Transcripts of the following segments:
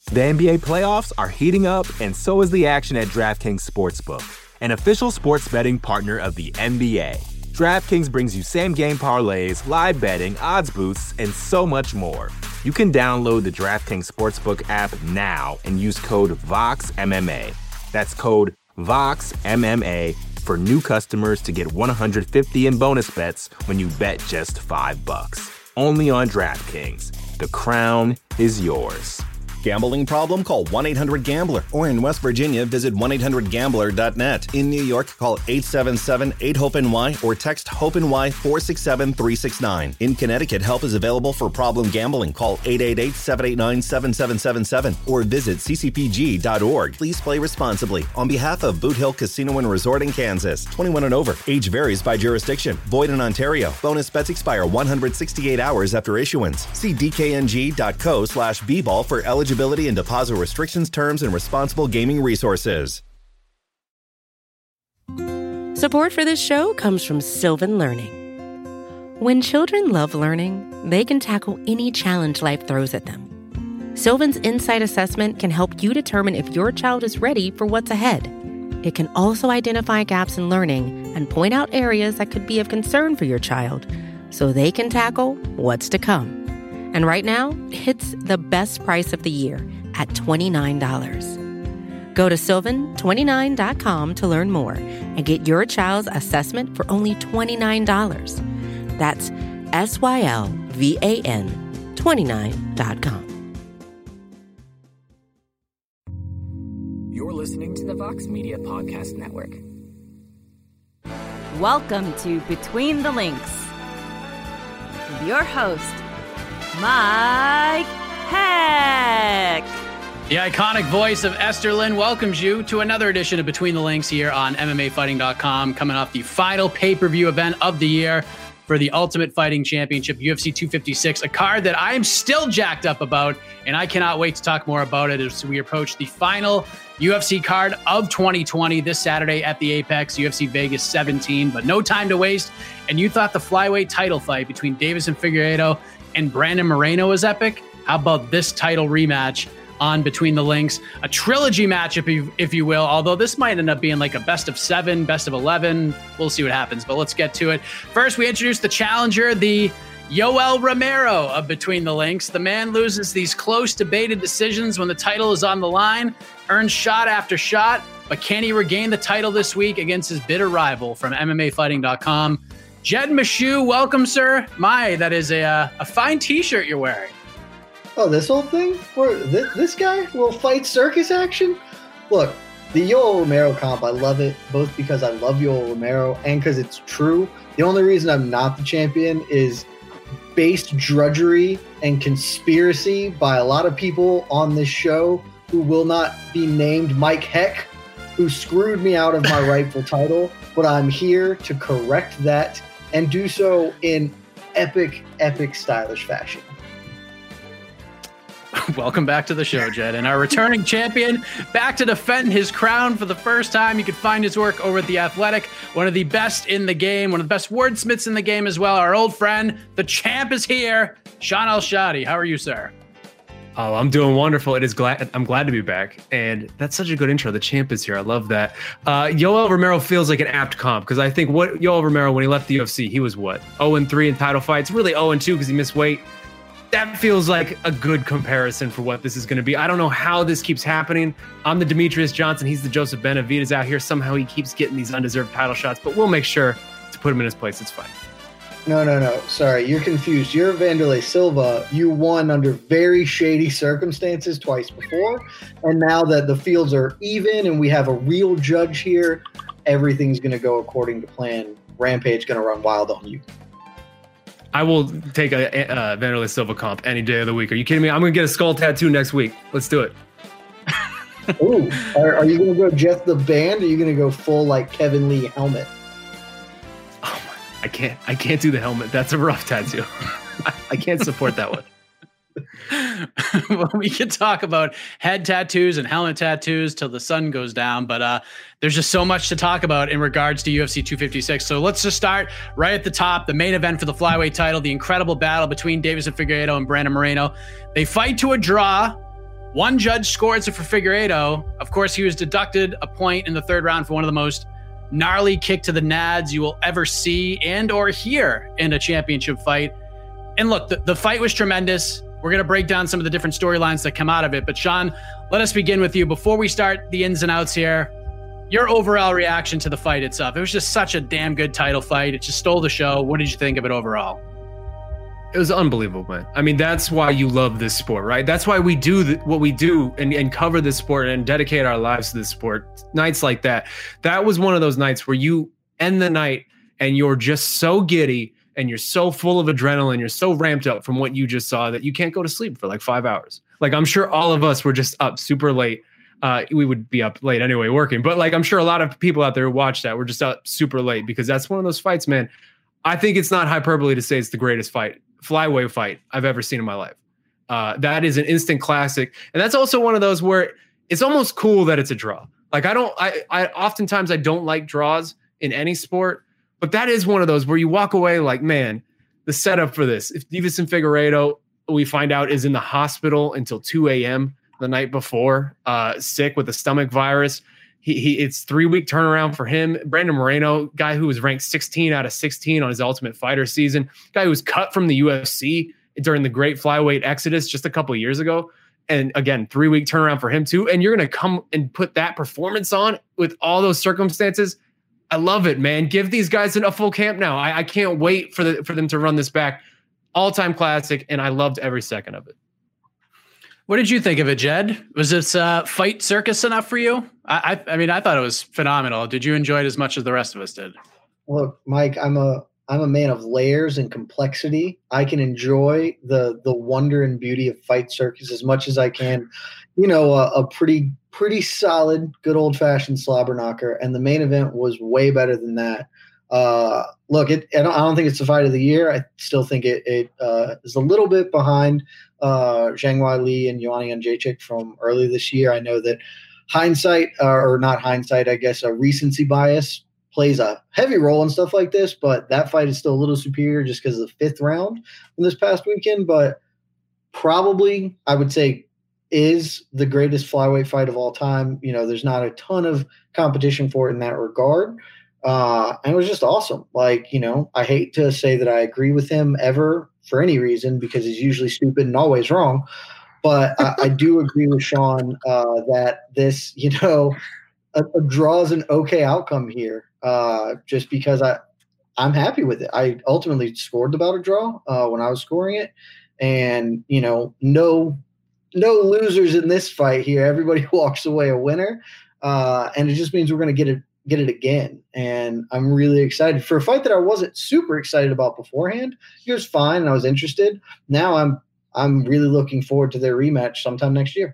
The NBA playoffs are heating up, and so is the action at DraftKings Sportsbook, an official sports betting partner of the NBA. DraftKings brings you same-game parlays, live betting, odds boosts, and so much more. You can download the DraftKings Sportsbook app now and use code VOXMMA. That's code VOXMMA for new customers to get $150 in bonus bets when you bet just $5. Only on DraftKings. The crown is yours. Gambling problem? Call 1-800-GAMBLER. Or in West Virginia, visit 1-800-GAMBLER.net. In New York, call 877-8-HOPE-NY or text HOPE-NY 467-369. In Connecticut, help is available for problem gambling. Call 888-789-7777 or visit ccpg.org. Please play responsibly. On behalf of Boot Hill Casino and Resort in Kansas, 21 and over. Age varies by jurisdiction. Void in Ontario. Bonus bets expire 168 hours after issuance. See dkng.co/bball for eligibility and deposit restrictions, terms, and responsible gaming resources. Support for this show comes from Sylvan Learning. When children love learning, they can tackle any challenge life throws at them. Sylvan's Insight Assessment can help you determine if your child is ready for what's ahead. It can also identify gaps in learning and point out areas that could be of concern for your child so they can tackle what's to come. And right now, it's the best price of the year at $29. Go to sylvan29.com to learn more and get your child's assessment for only $29. That's SYLVAN 29.com. You're listening to the Vox Media Podcast Network. Welcome to Between the Links with your host, Mike Heck. The iconic voice of Esther Lynn welcomes you to another edition of Between the Links here on MMAfighting.com, coming off the final pay-per-view event of the year for the Ultimate Fighting Championship, UFC 256, a card that I am still jacked up about, and I cannot wait to talk more about it as we approach the final UFC card of 2020 this Saturday at the Apex, UFC Vegas 17, but no time to waste. And you thought the flyweight title fight between Deiveson Figueiredo and Brandon Moreno was epic? How about this title rematch on Between the Links? A trilogy match, if you will, although this might end up being like a best of 7, best of 11. We'll see what happens, but let's get to it. First, we introduce the challenger, the Yoel Romero of Between the Links. The man loses these close, debated decisions when the title is on the line, earns shot after shot, but can he regain the title this week against his bitter rival from MMAfighting.com? Jed Meshew, welcome, sir. That is a fine T-shirt you're wearing. Oh, this whole thing? This guy? Little fight circus action? Look, the Yoel Romero comp, I love it, both because I love Yoel Romero and because it's true. The only reason I'm not the champion is based drudgery and conspiracy by a lot of people on this show who will not be named Mike Heck, who screwed me out of my rightful title. But I'm here to correct that and do so in epic, stylish fashion. Welcome back to the show, Jed. And our returning champion, back to defend his crown for the first time. You can find his work over at The Athletic, one of the best in the game, one of the best wordsmiths in the game as well. Our old friend, the champ, is here. Sean Al-Shadi, how are you, sir? Oh, I'm doing wonderful. I'm glad to be back. And that's such a good intro. The champ is here. I love that. Yoel Romero feels like an apt comp because I think Yoel Romero, when he left the UFC, he was 0-3 in title fights, really 0-2 because he missed weight. That feels like a good comparison for what this is going to be. I don't know how this keeps happening. I'm the Demetrius Johnson. He's the Joseph Benavidez out here. Somehow he keeps getting these undeserved title shots, but we'll make sure to put him in his place. It's fine. No. Sorry, you're confused. You're Wanderlei Silva. You won under very shady circumstances twice before, and now that the fields are even and we have a real judge here, everything's going to go according to plan. Rampage going to run wild on you. I will take a Wanderlei Silva comp any day of the week. Are you kidding me? I'm going to get a skull tattoo next week. Let's do it. Ooh, are you going to go Jeff the Band, or are you going to go full like Kevin Lee helmet? Oh my, I can't do the helmet. That's a rough tattoo. I can't support that one. Well, we could talk about head tattoos and helmet tattoos till the sun goes down, but there's just so much to talk about in regards to UFC 256. So let's just start right at the top, the main event for the flyweight title, the incredible battle between Deiveson Figueiredo and Brandon Moreno. They fight to a draw. One judge scores it for Figueiredo. Of course, he was deducted a point in the third round for one of the most gnarly kick to the nads you will ever see and or hear in a championship fight. And look, the fight was tremendous. We're going to break down some of the different storylines that come out of it. But Sean, let us begin with you. Before we start the ins and outs here, your overall reaction to the fight itself. It was just such a damn good title fight. It just stole the show. What did you think of it overall? It was unbelievable, man. I mean, that's why you love this sport, right? That's why we do what we do and cover this sport and dedicate our lives to this sport. Nights like that. That was one of those nights where you end the night and you're just so giddy and you're so full of adrenaline. You're so ramped up from what you just saw that you can't go to sleep for like 5 hours. Like, I'm sure all of us were just up super late. We would be up late anyway working. But like, I'm sure a lot of people out there who watch that were just up super late because that's one of those fights, man. I think it's not hyperbole to say it's the greatest flyweight fight I've ever seen in my life. That is an instant classic. And that's also one of those where it's almost cool that it's a draw. Like, I oftentimes I don't like draws in any sport, but that is one of those where you walk away like, man, the setup for this. If Deiveson Figueiredo, we find out, is in the hospital until 2 a.m. the night before, sick with a stomach virus. It's 3-week turnaround for him. Brandon Moreno, guy who was ranked 16 out of 16 on his Ultimate Fighter season, guy who was cut from the UFC during the great flyweight exodus just a couple of years ago. And again, 3-week turnaround for him too. And you're going to come and put that performance on with all those circumstances. I love it, man. Give these guys a full camp now. I can't wait for them to run this back. All-time classic, and I loved every second of it. What did you think of it, Jed? Was this fight circus enough for you? I mean, I thought it was phenomenal. Did you enjoy it as much as the rest of us did? Look, Mike, I'm a man of layers and complexity. I can enjoy the wonder and beauty of fight circus as much as I can, a pretty solid, good old-fashioned slobber knocker. And the main event was way better than that. Look, I don't think it's the fight of the year. I still think it is a little bit behind Zhang Weili and Joanna Jędrzejczyk from early this year. I know that hindsight, or not hindsight, I guess a recency bias plays a heavy role in stuff like this, but that fight is still a little superior just because of the 5th round in this past weekend. But probably, I would say, is the greatest flyweight fight of all time. There's not a ton of competition for it in that regard. And it was just awesome. Like, I hate to say that I agree with him ever for any reason because he's usually stupid and always wrong. But I do agree with Sean that this, a draw is an okay outcome here just because I'm happy with it. I ultimately scored about a draw when I was scoring it. And, no losers in this fight here. Everybody walks away a winner. And it just means we're going to get it again. And I'm really excited for a fight that I wasn't super excited about beforehand. It was fine and I was interested. Now I'm really looking forward to their rematch sometime next year.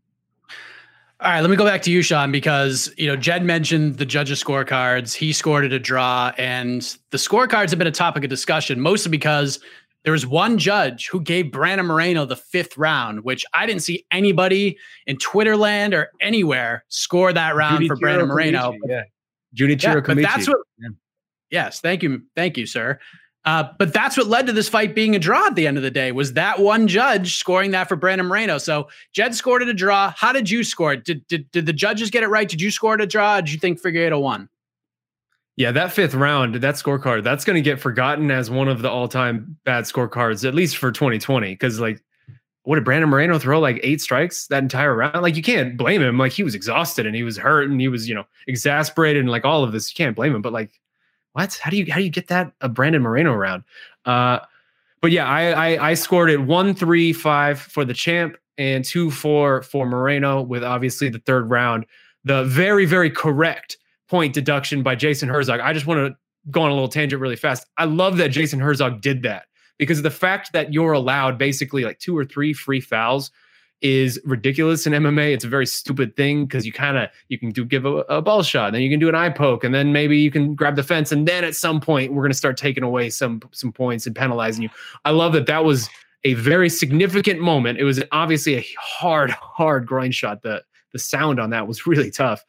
All right, let me go back to you, Sean, because, Jed mentioned the judges' scorecards. He scored it a draw, and the scorecards have been a topic of discussion, mostly because there was one judge who gave Brandon Moreno the 5th round, which I didn't see anybody in Twitter land or anywhere score that round for Brandon Moreno. Yeah. Junichiro Kamichi. But that's what. Yeah. Yes, thank you, sir. But that's what led to this fight being a draw at the end of the day, was that one judge scoring that for Brandon Moreno. So Jed scored it a draw. How did you score it? Did the judges get it right? Did you score it a draw? Did you think Figueiredo won? Yeah, that 5th round, that scorecard, that's going to get forgotten as one of the all-time bad scorecards, at least for 2020. Because, like, what did Brandon Moreno throw? Like 8 strikes that entire round? Like, you can't blame him. Like, he was exhausted and he was hurt and he was, exasperated and like all of this. You can't blame him. But like, what? How do you get that a Brandon Moreno round? But yeah, I scored it 1-3-5 for the champ and 2-4 for Moreno, with obviously the 3rd round, the very, very correct point deduction by Jason Herzog. I just want to go on a little tangent really fast. I love that Jason Herzog did that, because the fact that you're allowed basically like 2 or 3 free fouls is ridiculous in MMA. It's a very stupid thing because you can give a ball shot, then you can do an eye poke, and then maybe you can grab the fence, and then at some point we're going to start taking away some points and penalizing you. I love that was a very significant moment. It was obviously a hard groin shot. The sound on that was really tough.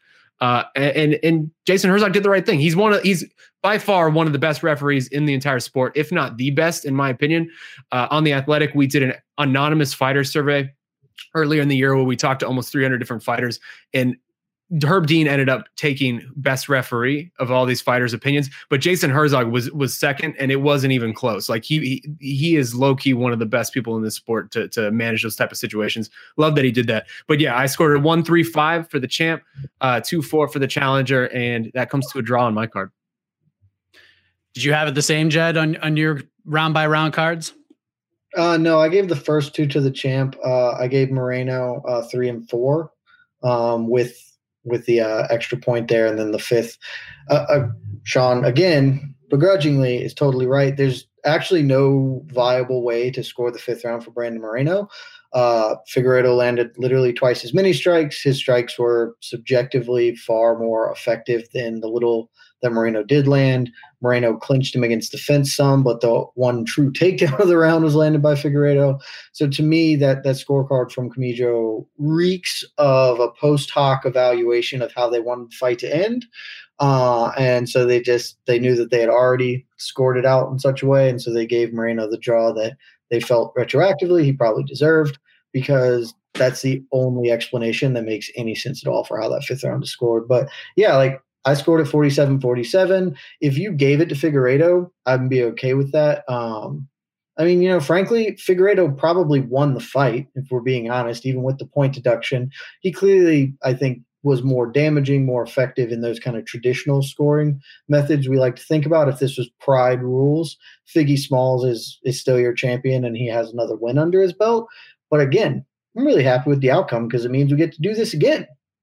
And Jason Herzog did the right thing. He's by far one of the best referees in the entire sport, if not the best, in my opinion. On The Athletic, we did an anonymous fighter survey earlier in the year where we talked to almost 300 different fighters, and Herb Dean ended up taking best referee of all these fighters' opinions, but Jason Herzog was second, and it wasn't even close. Like he is low key one of the best people in this sport to manage those type of situations. Love that he did that. But yeah, I scored a 1-3-5 for the champ, 2-4 for the challenger, and that comes to a draw on my card. Did you have it the same, Jed, on your round by round cards? No, I gave the first two to the champ. I gave Moreno 3 and 4 with the extra point there, and then the fifth. Sean, again, begrudgingly, is totally right. There's actually no viable way to score the fifth round for Brandon Moreno. Figueiredo landed literally twice as many strikes. His strikes were subjectively far more effective than the little that Moreno did land. Moreno clinched him against the fence some, but the one true takedown of the round was landed by Figueiredo. So to me, that scorecard from Comijo reeks of a post hoc evaluation of how they wanted the fight to end. And so they knew that they had already scored it out in such a way. And so they gave Moreno the draw that they felt retroactively he probably deserved, because that's the only explanation that makes any sense at all for how that fifth round is scored. But yeah, like, I scored at 47-47. If you gave it to Figueiredo, I'd be okay with that. I mean, frankly, Figueiredo probably won the fight, if we're being honest, even with the point deduction. He clearly, I think, was more damaging, more effective in those kind of traditional scoring methods we like to think about. If this was Pride rules, Figgy Smalls is still your champion, and he has another win under his belt. But again, I'm really happy with the outcome, because it means we get to do this again.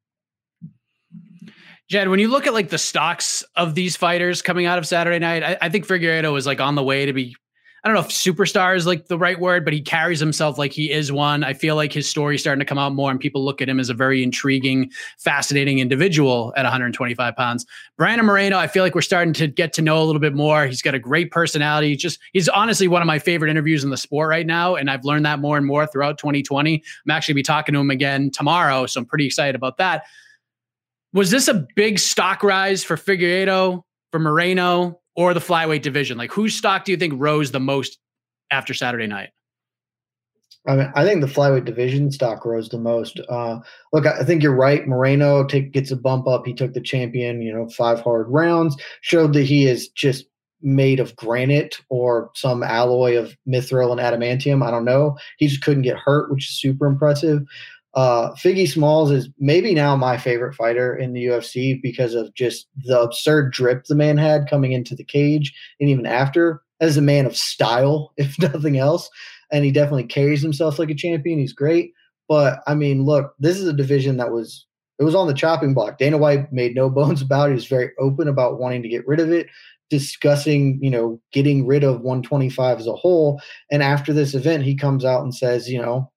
Jed, when you look at like the stocks of these fighters coming out of Saturday night, I think Figueiredo is like on the way to be, I don't know if superstar is like the right word, but he carries himself like he is one. I feel like his story's starting to come out more, and people look at him as a very intriguing, fascinating individual at 125 pounds. Brandon Moreno, I feel like we're starting to get to know a little bit more. He's got a great personality. He's honestly one of my favorite interviews in the sport right now, and I've learned that more and more throughout 2020. I'm actually be talking to him again tomorrow, so I'm pretty excited about that. Was this a big stock rise for Figueiredo, for Moreno, or the flyweight division? Like, whose stock do you think rose the most after Saturday night? I mean, I think the flyweight division stock rose the most. Look, I think you're right. Moreno gets a bump up. He took the champion, 5 hard rounds, showed that he is just made of granite or some alloy of mithril and adamantium. I don't know. He just couldn't get hurt, which is super impressive. Figgy Smalls is maybe now my favorite fighter in the UFC because of just the absurd drip the man had coming into the cage and even after, as a man of style, if nothing else. And he definitely carries himself like a champion. He's great. But I mean, look, this is a division it was on the chopping block. Dana White made no bones about it. He was very open about wanting to get rid of it, discussing, getting rid of 125 as a whole. And after this event, he comes out and says,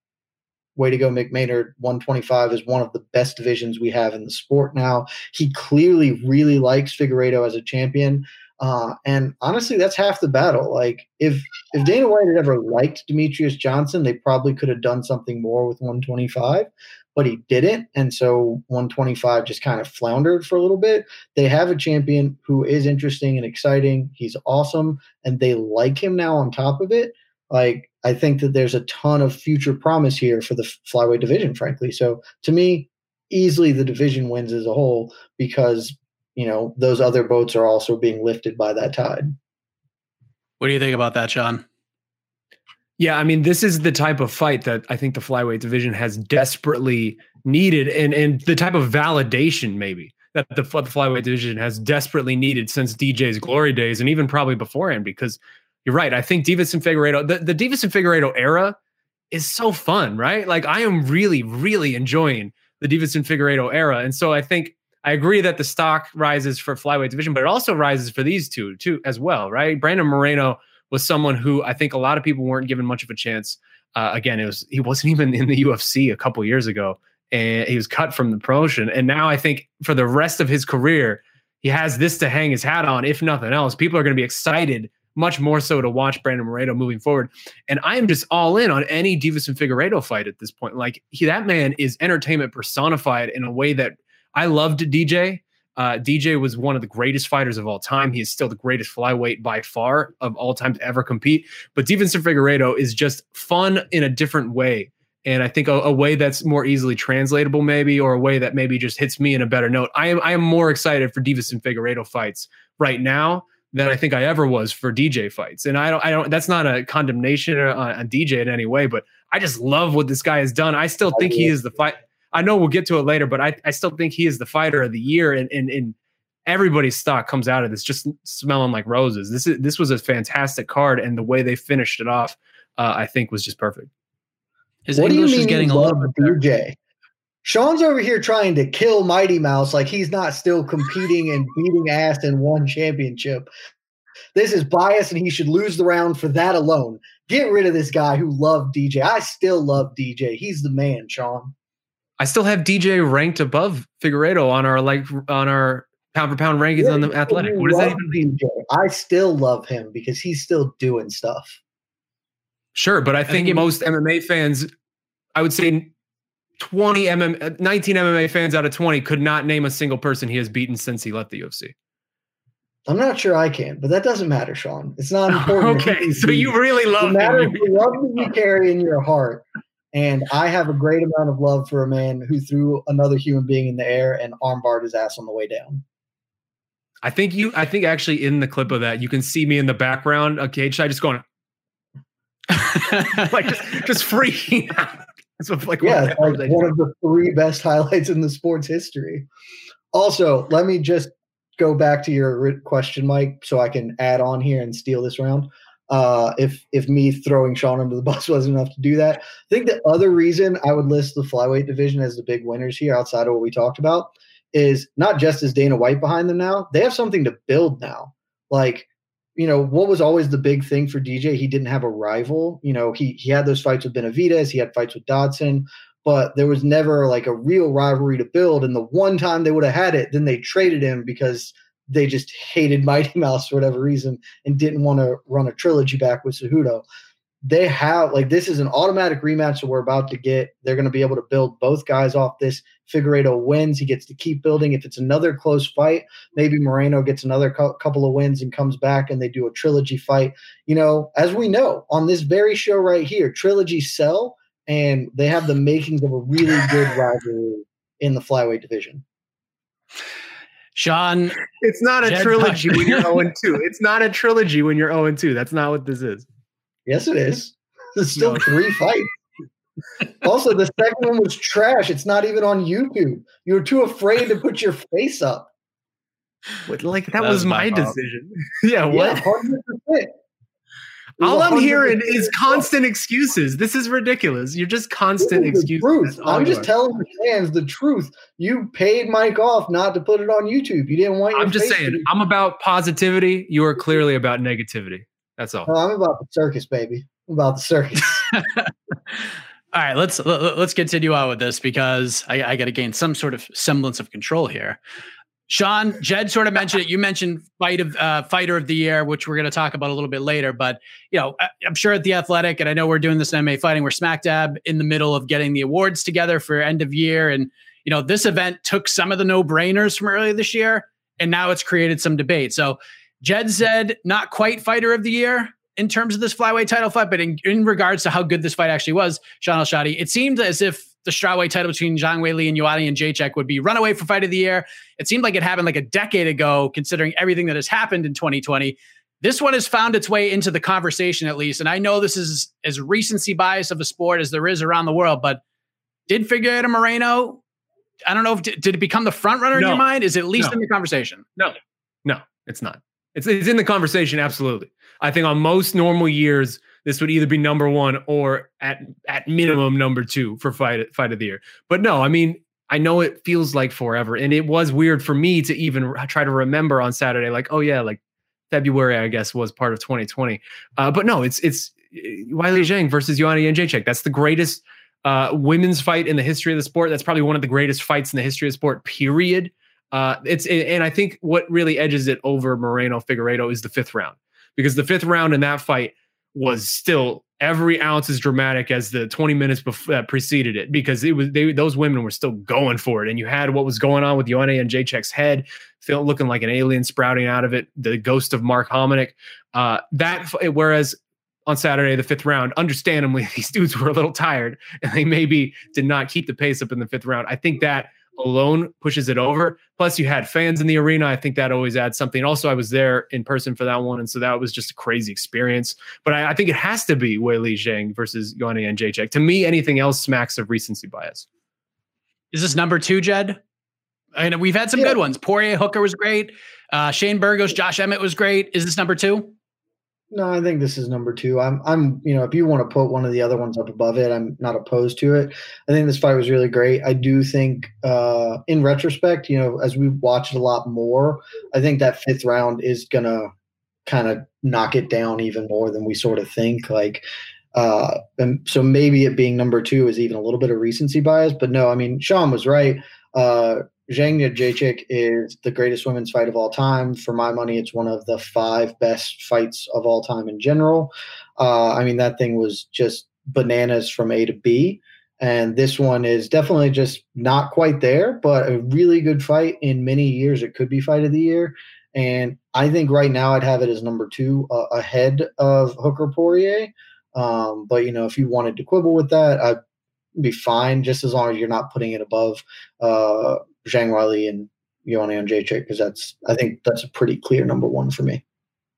way to go, Mick Maynard. 125 is one of the best divisions we have in the sport now. He clearly really likes Figueiredo as a champion. And honestly, that's half the battle. Like, if Dana White had ever liked Demetrius Johnson, they probably could have done something more with 125, but he didn't. And so 125 just kind of floundered for a little bit. They have a champion who is interesting and exciting. He's awesome. And they like him now on top of it. Like, I think that there's a ton of future promise here for the flyweight division, frankly. So to me, easily the division wins as a whole because, those other boats are also being lifted by that tide. What do you think about that, Sean? Yeah, I mean, this is the type of fight that I think the flyweight division has desperately needed, and the type of validation maybe that the flyweight division has desperately needed since DJ's glory days, and even probably beforehand, because you're right. I think Divas and Figueiredo, the Divas and Figueiredo era is so fun, right? Like, I am really, really enjoying the Divas and Figueiredo era. And so I think I agree that the stock rises for flyweight division, but it also rises for these two too as well, right? Brandon Moreno was someone who I think a lot of people weren't given much of a chance. Again, he wasn't even in the UFC a couple years ago, and he was cut from the promotion. And now I think for the rest of his career, he has this to hang his hat on. If nothing else, people are going to be excited much more so to watch Brandon Moreno moving forward. And I am just all in on any Divas and Figueiredo fight at this point. Like, that man is entertainment personified in a way that I loved DJ. DJ was one of the greatest fighters of all time. He is still the greatest flyweight by far of all time to ever compete. But Divas and Figueiredo is just fun in a different way. And I think a way that's more easily translatable, maybe, or a way that maybe just hits me in a better note. I am more excited for Divas and Figueiredo fights right now than I think I ever was for DJ fights. And I don't. That's not a condemnation on DJ in any way, but I just love what this guy has done. I still think he is the fight. I know we'll get to it later, but I still think he is the fighter of the year, and everybody's stock comes out of this just smelling like roses. This was a fantastic card, and the way they finished it off, I think, was just perfect. His English is getting a little bit DJ. Sean's over here trying to kill Mighty Mouse like he's not still competing and beating ass in one championship. This is bias, and he should lose the round for that alone. Get rid of this guy who loved DJ. I still love DJ. He's the man, Sean. I still have DJ ranked above Figueiredo on our pound for pound rankings on the Athletic. What does that even mean? DJ. I still love him because he's still doing stuff. Sure, but I think most MMA fans, I would say 19 MMA fans out of 20 could not name a single person he has beaten since he left the UFC. I'm not sure I can, but that doesn't matter, Sean. It's not important. Okay, so you really love him. No matter the love that you carry in your heart. And I have a great amount of love for a man who threw another human being in the air and armbarred his ass on the way down. I think actually in the clip of that, you can see me in the background, Cage side, just going like just freaking out. Like one of the 3 best highlights in the sport's history. Also, let me just go back to your question, Mike, so I can add on here and steal this round. If me throwing Sean under the bus wasn't enough to do that, I think the other reason I would list the flyweight division as the big winners here, outside of what we talked about, is not just as Dana White behind them now, they have something to build now. Like, what was always the big thing for DJ? He didn't have a rival. He had those fights with Benavidez, he had fights with Dodson, but there was never like a real rivalry to build. And the one time they would have had it, then they traded him because they just hated Mighty Mouse for whatever reason and didn't want to run a trilogy back with Cejudo. They have, this is an automatic rematch that we're about to get. They're going to be able to build both guys off this. Figueiredo wins. He gets to keep building. If it's another close fight, maybe Moreno gets another couple of wins and comes back and they do a trilogy fight. As we know on this very show right here, trilogies sell, and they have the makings of a really good rivalry in the flyweight division. Sean, it's not a trilogy when you're 0-2. It's not a trilogy when you're 0-2. That's not what this is. Yes, it is. There's still 3 fights. Also, the second one was trash. It's not even on YouTube. You were too afraid to put your face up. That was my decision. Yeah, what? 100%. All I'm hearing is constant excuses. This is ridiculous. You're just constant excuses. I'm just telling the fans the truth. You paid Mike off not to put it on YouTube. You didn't want your I'm just saying, I'm about positivity. You are clearly about negativity. That's all. Oh, I'm about the circus, baby. I'm about the circus. All right, let's continue on with this because I got to gain some sort of semblance of control here. Sean, Jed sort of mentioned it. You mentioned fighter of the year, which we're going to talk about a little bit later. But I'm sure at the Athletic, and I know we're doing this in MMA Fighting, we're smack dab in the middle of getting the awards together for end of year, and this event took some of the no-brainers from earlier this year, and now it's created some debate. So Jed said not quite fighter of the year in terms of this flyweight title fight, but in regards to how good this fight actually was, Sean Al-Shatti, it seemed as if the strawweight title between Zhang Weili and Joanna Jędrzejczyk would be runaway for fight of the year. It seemed like it happened like a decade ago, considering everything that has happened in 2020. This one has found its way into the conversation, at least. And I know this is as recency bias of a sport as there is around the world, but did Figueiredo Moreno, I don't know, did it become the front runner in your mind? Is it at least in the conversation? No, it's not. It's in the conversation, absolutely. I think on most normal years, this would either be number 1 or at minimum number 2 for fight of the year. But no, I mean, I know it feels like forever, and it was weird for me to even try to remember on Saturday, like, oh yeah, like February, I guess, was part of 2020. But no, it's Weili Zhang versus Joanna Jędrzejczyk. That's the greatest women's fight in the history of the sport. That's probably one of the greatest fights in the history of sport, period. And I think what really edges it over Moreno Figueiredo is the 5th round, because the 5th round in that fight was still every ounce as dramatic as the 20 minutes that preceded it, because those women were still going for it. And you had what was going on with Joanna Jędrzejczyk's head, looking like an alien sprouting out of it, the ghost of Mark Hominick. Whereas on Saturday, the 5th round. Understandably, these dudes were a little tired and they maybe did not keep the pace up in the 5th round. I think that alone pushes it over. Plus, you had fans in the arena. I think that always adds something. Also, I was there in person for that one, and so that was just a crazy experience. But I think it has to be Weili Zhang versus Joanna Jędrzejczyk. To me, anything else smacks of recency bias. Is this number 2, Jed? I mean, we've had some good ones. Poirier Hooker was great. Shane Burgos, Josh Emmett was great. Is this number 2? No, I think this is number 2. I'm, if you want to put one of the other ones up above it, I'm not opposed to it. I think this fight was really great. I do think, in retrospect, as we watch it a lot more, I think that 5th round is gonna kind of knock it down even more than we sort of think. And so maybe it being number 2 is even a little bit of recency bias. But no, I mean, Sean was right. Zhang Jędrzejczyk is the greatest women's fight of all time. For my money, it's one of the 5 best fights of all time in general. I mean, that thing was just bananas from A to B. And this one is definitely just not quite there, but a really good fight. In many years, it could be fight of the year. And I think right now I'd have it as number 2 ahead of Hooker Poirier. But, if you wanted to quibble with that, I'd be fine, just as long as you're not putting it above Zhang Weili and Joanna Jędrzejczyk, because I think that's a pretty clear number 1 for me.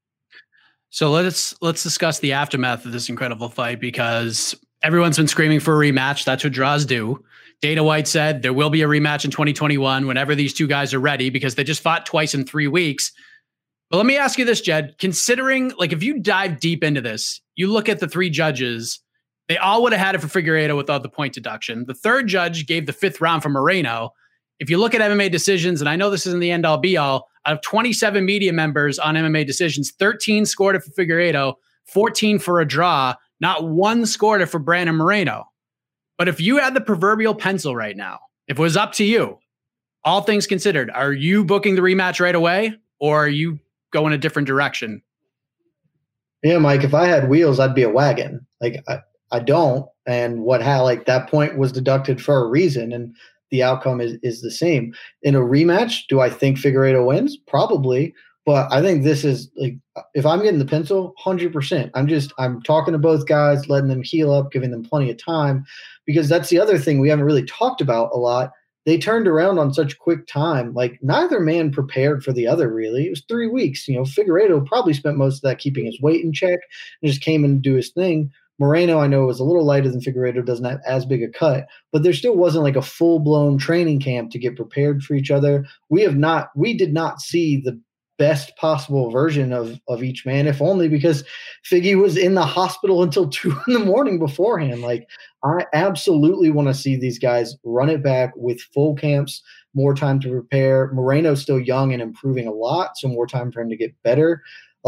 So let's discuss the aftermath of this incredible fight, because everyone's been screaming for a rematch. That's what draws do. Dana White said there will be a rematch in 2021 whenever these two guys are ready, because they just fought twice in 3 weeks. But let me ask you this, Jed, considering, if you dive deep into this, you look at the 3 judges, they all would have had it for Figueiredo without the point deduction. The 3rd judge gave the 5th round for Moreno. If you look at MMA decisions, and I know this isn't the end all be all, out of 27 media members on MMA decisions, 13 scored it for Figueiredo, 14 for a draw, not 1 scored it for Brandon Moreno. But if you had the proverbial pencil right now, if it was up to you, all things considered, are you booking the rematch right away, or are you going a different direction? Yeah, Mike, if I had wheels, I'd be a wagon. I don't. And that point was deducted for a reason. And the outcome is the same. In a rematch, do I think Figueiredo wins? Probably. But I think this is if I'm getting the pencil, 100%. I'm talking to both guys, letting them heal up, giving them plenty of time, because that's the other thing we haven't really talked about a lot. They turned around on such quick time. Neither man prepared for the other, really. It was 3 weeks. Figueiredo probably spent most of that keeping his weight in check and just came in to do his thing. Moreno, I know, was a little lighter than Figueiredo, doesn't have as big a cut, but there still wasn't a full-blown training camp to get prepared for each other. We did not see the best possible version of each man, if only because Figgy was in the hospital until 2 a.m. beforehand. I absolutely want to see these guys run it back with full camps, more time to prepare. Moreno's still young and improving a lot, so more time for him to get better.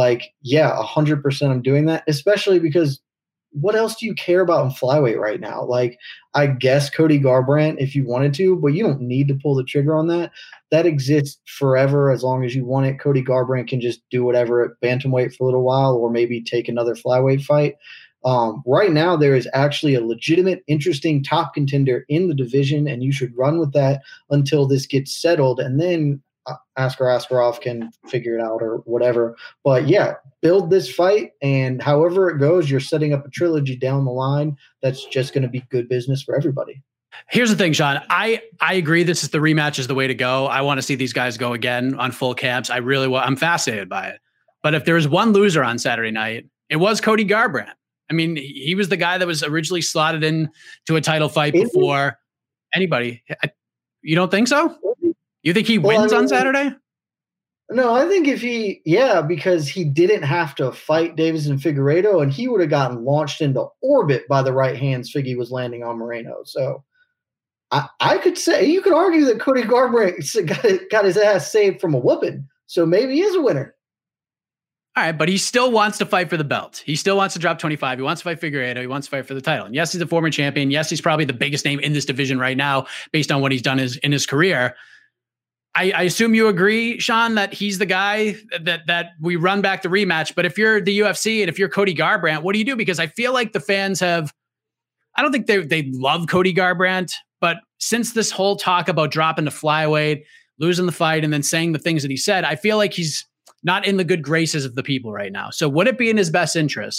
100% I'm doing that, especially because what else do you care about in flyweight right now? I guess Cody Garbrandt if you wanted to, but you don't need to pull the trigger on that. That exists forever as long as you want it. Cody Garbrandt can just do whatever at bantamweight for a little while, or maybe take another flyweight fight. Right now, there is actually a legitimate, interesting top contender in the division, and you should run with that until this gets settled, and then Askar Askarov can figure it out or whatever. But yeah, build this fight, and however it goes, you're setting up a trilogy down the line that's just going to be good business for everybody. Here's the thing, Sean. I agree this is the rematch is the way to go. I want to see these guys go again on full camps. I'm fascinated by it. But if there was one loser on Saturday night, it was Cody Garbrandt. I mean, he was the guy that was originally slotted in to a title fight before anybody. You don't think so? You think he wins on Saturday? No, I think because he didn't have to fight Deiveson Figueiredo, and he would have gotten launched into orbit by the right hands Figgy was landing on Moreno. So I could say, you could argue that Cody Garbrandt got his ass saved from a whooping. So maybe he is a winner. All right, but he still wants to fight for the belt. He still wants to drop 25. He wants to fight Figueiredo. He wants to fight for the title. And yes, he's a former champion. Yes, he's probably the biggest name in this division right now based on what he's done in his career. I assume you agree, Sean, that he's the guy that we run back the rematch. But if you're the UFC and if you're Cody Garbrandt, what do you do? Because I feel like the fans I don't think they love Cody Garbrandt, but since this whole talk about dropping the flyweight, losing the fight, and then saying the things that he said, I feel like he's not in the good graces of the people right now. So would it be in his best interest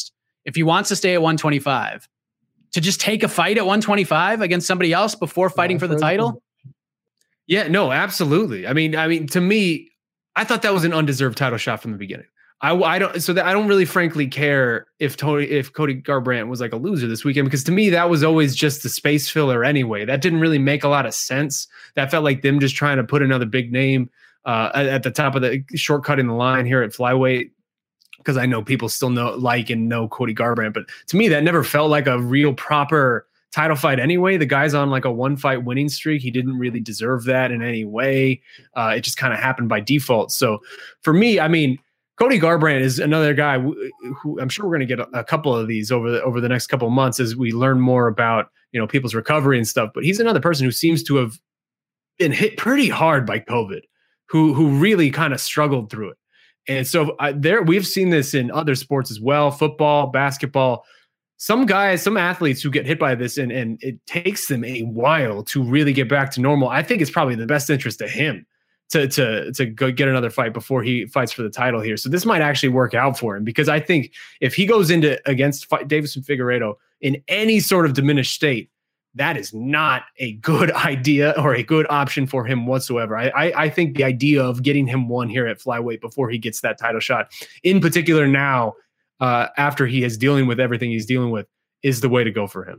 if he wants to stay at 125, to just take a fight at 125 against somebody else before fighting for the title? Yeah, no, absolutely. I mean, to me, I thought that was an undeserved title shot from the beginning. I don't really frankly care if Cody Garbrandt was like a loser this weekend, because to me that was always just the space filler anyway. That didn't really make a lot of sense. That felt like them just trying to put another big name at the top of the shortcut in the line here at flyweight, because I know people still know Cody Garbrandt, but to me that never felt like a real proper title fight anyway. The guy's on like a 1-fight winning streak. He didn't really deserve that in any way. It just kind of happened by default. So for me, I mean, Cody Garbrandt is another guy who I'm sure we're going to get a couple of these over the next couple of months as we learn more about, people's recovery and stuff. But he's another person who seems to have been hit pretty hard by COVID, who really kind of struggled through it. And so we've seen this in other sports as well, football, basketball. Some athletes who get hit by this and it takes them a while to really get back to normal. I think it's probably the best interest of him to go get another fight before he fights for the title here. So this might actually work out for him, because I think if he goes against Deiveson Figueiredo in any sort of diminished state, that is not a good idea or a good option for him whatsoever. I think the idea of getting him one here at flyweight before he gets that title shot, in particular now, after he is dealing with everything he's dealing with, is the way to go for him.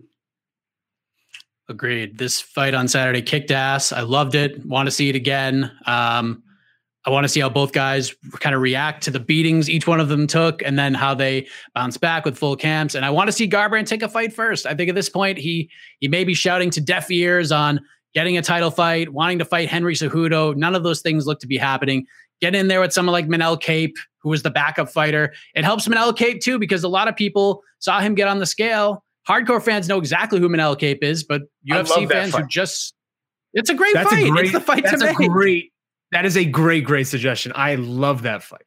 Agreed. This fight on Saturday kicked ass. I loved it. Want to see it again. I want to see how both guys kind of react to the beatings each one of them took, and then how they bounce back with full camps. And I want to see Garbrandt take a fight first. I think at this point, he may be shouting to deaf ears on getting a title fight, wanting to fight Henry Cejudo. None of those things look to be happening. Get in there with someone like Manel Kape, who was the backup fighter. It helps Manel Kape too, because a lot of people saw him get on the scale. Hardcore fans know exactly who Manel Kape is, but UFC fans who it's a great fight. It's the fight to make. That is a great suggestion. I love that fight.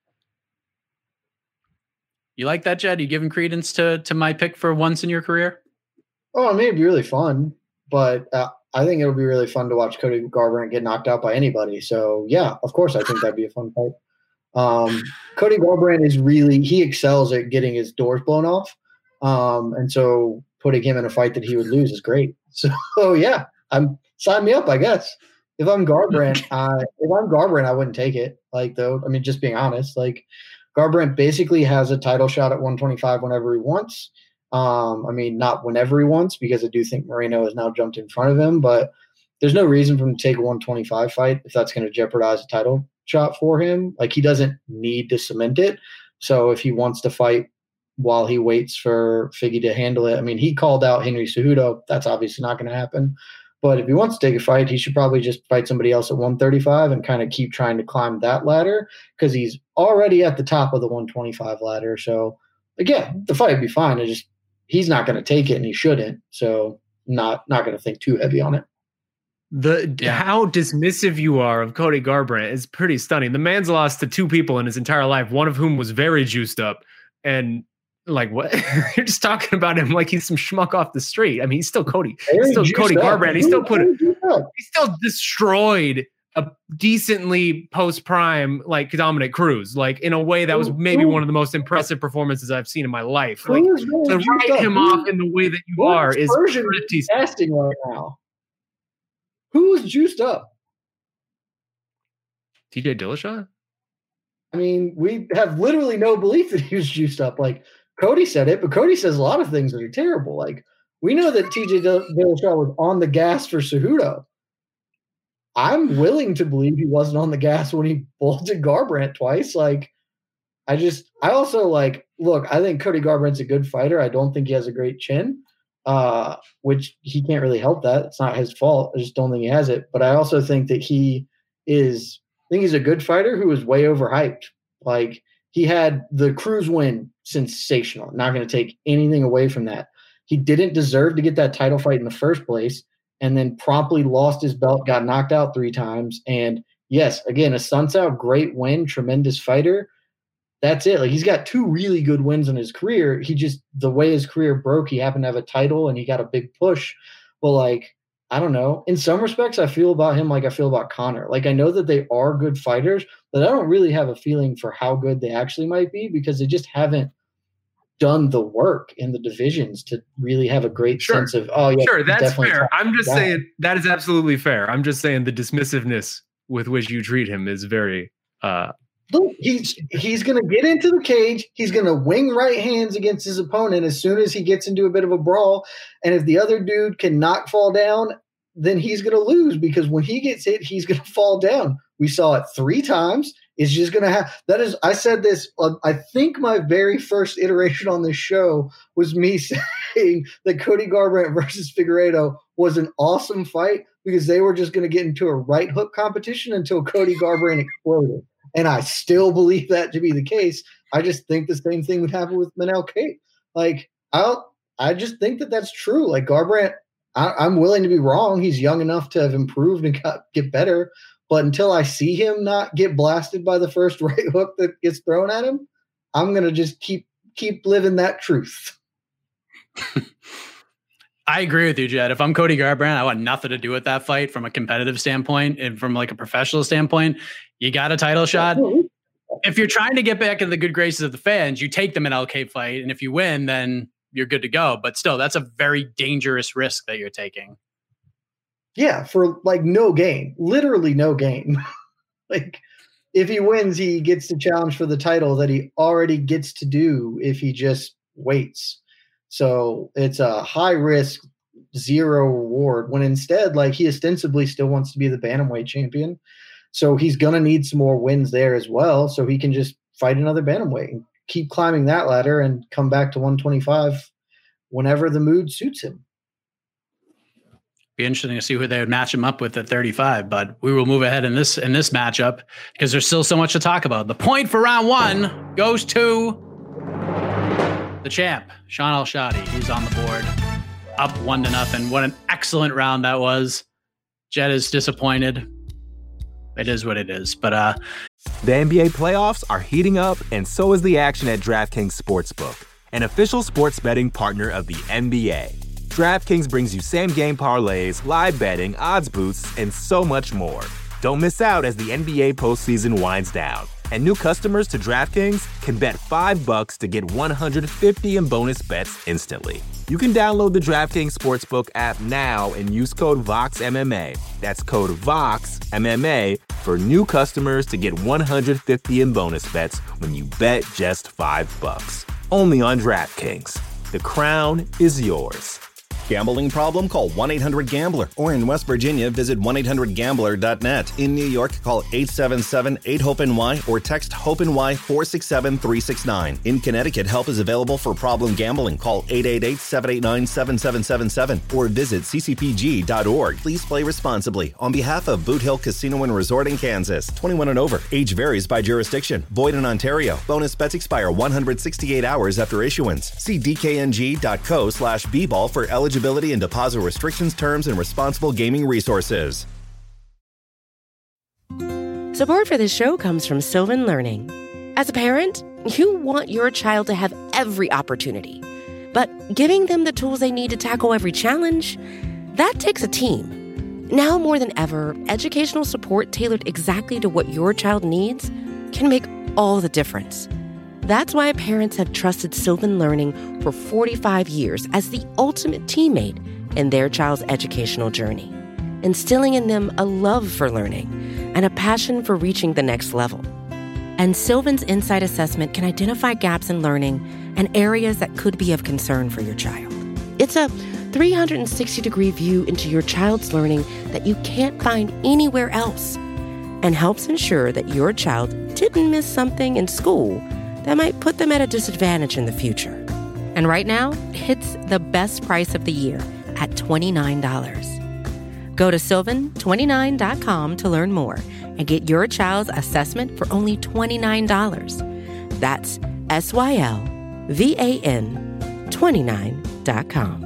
You like that, Jed? You giving credence to my pick for once in your career? Oh, I mean, it'd be really fun, but I think it would be really fun to watch Cody Garbrandt get knocked out by anybody. So yeah, of course, I think that'd be a fun fight. Cody Garbrandt he excels at getting his doors blown off. And so putting him in a fight that he would lose is great. So yeah, sign me up, I guess. If I'm Garbrandt, I wouldn't take it. Just being honest, Garbrandt basically has a title shot at 125 whenever he wants. Not whenever he wants, because I do think Moreno has now jumped in front of him, but there's no reason for him to take a 125 fight if that's going to jeopardize a title shot for him. He doesn't need to cement it. So if he wants to fight while he waits for Figgy to handle it, he called out Henry Cejudo. That's obviously not going to happen. But if he wants to take a fight, he should probably just fight somebody else at 135 and kind of keep trying to climb that ladder, because he's already at the top of the 125 ladder. So again, the fight would be fine. He's not going to take it, and he shouldn't. So not going to think too heavy on it. How dismissive you are of Cody Garbrandt is pretty stunning. The man's lost to two people in his entire life, one of whom was very juiced up, and what? You're just talking about him like he's some schmuck off the street. He's still Cody. He's still Cody Garbrandt. He still destroyed a decently post-prime Dominic Cruz, in a way that was maybe one of the most impressive performances I've seen in my life. To write him off in the way that you are is pretty casting right now. Who was juiced up? TJ Dillashaw? We have literally no belief that he was juiced up. Cody said it, but Cody says a lot of things that are terrible. We know that TJ Dillashaw was on the gas for Cejudo. I'm willing to believe he wasn't on the gas when he bolted Garbrandt twice. I think Cody Garbrandt's a good fighter. I don't think he has a great chin, which he can't really help that. It's not his fault. I just don't think he has it. But I also think that he's a good fighter who is way overhyped. He had the Cruz win, sensational. Not going to take anything away from that. He didn't deserve to get that title fight in the first place, and then promptly lost his belt, got knocked out 3 times. And yes, again, a Sun Tzu, great win, tremendous fighter. That's it. He's got 2 really good wins in his career. The way his career broke, he happened to have a title and he got a big push. Well, I don't know. In some respects, I feel about him like I feel about Conor. I know that they are good fighters, but I don't really have a feeling for how good they actually might be, because they just haven't done the work in the divisions to really have a great sense of, sure, that's fair. I'm just saying that is absolutely fair. I'm just saying the dismissiveness with which you treat him is very Look, he's going to get into the cage. He's going to wing right hands against his opponent as soon as he gets into a bit of a brawl. And if the other dude cannot fall down, then he's going to lose, because when he gets hit, he's going to fall down. We saw it 3 times. It's just going to have – that is – I said this I think my very first iteration on this show was me saying that Cody Garbrandt versus Figueiredo was an awesome fight because they were just going to get into a right hook competition until Cody Garbrandt exploded. And I still believe that to be the case. I just think the same thing would happen with Manel Kape. Like, I just think that that's true. Like, Garbrandt, I'm willing to be wrong. He's young enough to have improved and get better. But until I see him not get blasted by the first right hook that gets thrown at him, I'm going to just keep living that truth. I agree with you, Jed. If I'm Cody Garbrandt, I want nothing to do with that fight from a competitive standpoint and from like a professional standpoint. You got a title shot. If you're trying to get back in the good graces of the fans, you take the Manel Kape fight. And if you win, then you're good to go. But still, that's a very dangerous risk that you're taking. Yeah, for like no gain, literally no gain. Like, if he wins, he gets to challenge for the title that he already gets to do if he just waits. So it's a high risk, zero reward, when instead, like, he ostensibly still wants to be the bantamweight champion. So he's going to need some more wins there as well, so he can just fight another bantamweight and keep climbing that ladder and come back to 125 whenever the mood suits him. Be interesting to see who they would match him up with at 35, but we will move ahead in this matchup because there's still so much to talk about. The point for round 1 goes to the champ, Sean Al-Shatti. He's on the board, up 1-0. What an excellent round that was. Jed is disappointed. It is what it is. But the NBA playoffs are heating up, and so is the action at DraftKings Sportsbook, an official sports betting partner of the NBA. DraftKings brings you same-game parlays, live betting, odds boosts, and so much more. Don't miss out as the NBA postseason winds down. And new customers to DraftKings can bet $5 to get $150 in bonus bets instantly. You can download the DraftKings Sportsbook app now and use code VOXMMA. That's code VOXMMA for new customers to get $150 in bonus bets when you bet just $5. Only on DraftKings. The crown is yours. Gambling problem? Call 1-800-GAMBLER. Or in West Virginia, visit 1-800-GAMBLER.net. In New York, call 877-8-HOPE-NY or text HOPE-NY 467-369. In Connecticut, help is available for problem gambling. Call 888-789-7777 or visit ccpg.org. Please play responsibly. On behalf of Boot Hill Casino and Resort in Kansas, 21 and over. Age varies by jurisdiction. Void in Ontario. Bonus bets expire 168 hours after issuance. See dkng.co/bball for eligibility and deposit restrictions, terms, and responsible gaming resources. Support for this show comes from Sylvan Learning. As a parent, you want your child to have every opportunity, but giving them the tools they need to tackle every challenge, that takes a team. Now more than ever, educational support tailored exactly to what your child needs can make all the difference. That's why parents have trusted Sylvan Learning for 45 years as the ultimate teammate in their child's educational journey, instilling in them a love for learning and a passion for reaching the next level. And Sylvan's Insight Assessment can identify gaps in learning and areas that could be of concern for your child. It's a 360-degree view into your child's learning that you can't find anywhere else, and helps ensure that your child didn't miss something in school that might put them at a disadvantage in the future. And right now, it's the best price of the year at $29. Go to sylvan29.com to learn more and get your child's assessment for only $29. That's SYLVAN29.com.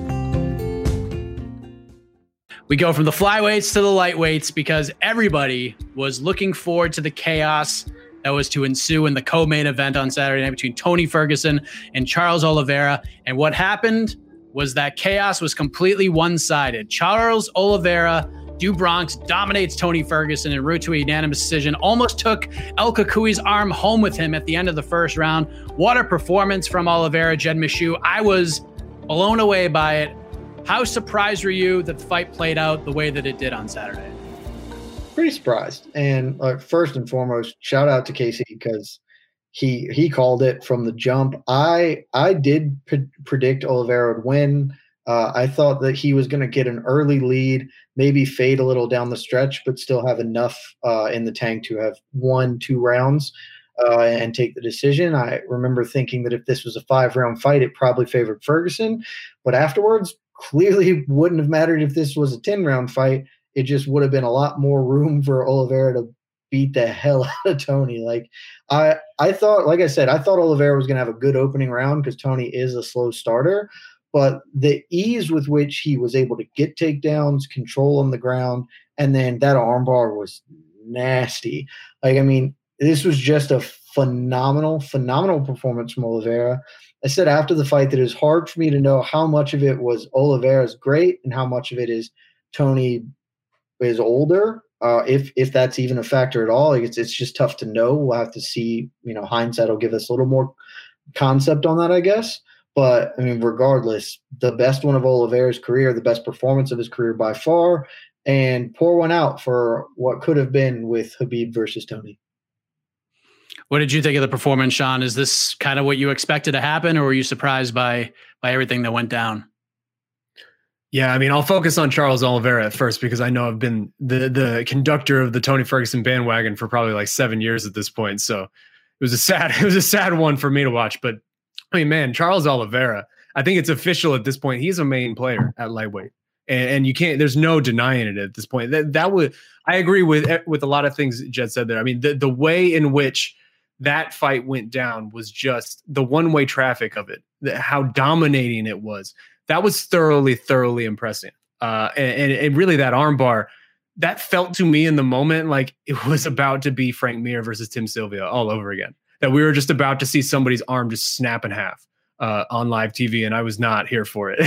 we go from the flyweights to the lightweights because everybody was looking forward to the chaos that was to ensue in the co-main event on Saturday night between Tony Ferguson and Charles Oliveira. And what happened was that chaos was completely one-sided. Charles Oliveira Do Bronx dominates Tony Ferguson en route to a unanimous decision. Almost took El Kakui's arm home with him at the end of the first round. What a performance from Oliveira, Jed Meshew. I was blown away by it. How surprised were you that the fight played out the way that it did on Saturday? Pretty surprised. And first and foremost, shout out to Casey because he called it from the jump. I did predict Oliveira would win. I thought that he was going to get an early lead, maybe fade a little down the stretch, but still have enough in the tank to have 1-2 rounds and take the decision. I remember thinking that if this was a 5-round fight, it probably favored Ferguson. But afterwards, clearly wouldn't have mattered if this was a 10-round fight. It just would have been a lot more room for Oliveira to beat the hell out of Tony. Like I thought, like I said, I thought Oliveira was going to have a good opening round because Tony is a slow starter. But the ease with which he was able to get takedowns, control on the ground, and then that armbar was nasty. Like, I mean, this was just a phenomenal performance from Oliveira. I said after the fight that it was hard for me to know how much of it was Oliveira's great and how much of it is Tony is older, if that's even a factor at all. Like it's just tough to know. We'll have to see. Hindsight will give us a little more concept on that, I guess. But, I mean, regardless, the best one of Oliveira's career, the best performance of his career by far, and pour one out for what could have been with Khabib versus Tony. What did you think of the performance, Sean? Is this kind of what you expected to happen, or were you surprised by everything that went down? Yeah, I mean, I'll focus on Charles Oliveira at first because I know I've been the conductor of the Tony Ferguson bandwagon for probably like 7 years at this point. So it was a sad one for me to watch, but I mean, man, Charles Oliveira, I think it's official at this point. He's a main player at lightweight, and you can't. There's no denying it at this point. That would, I agree with a lot of things Jed said there. I mean, the way in which that fight went down was just the one-way traffic of it. How dominating it was. That was thoroughly impressive. And really, that armbar, that felt to me in the moment like it was about to be Frank Mir versus Tim Sylvia all over again. That we were just about to see somebody's arm just snap in half on live TV, and I was not here for it.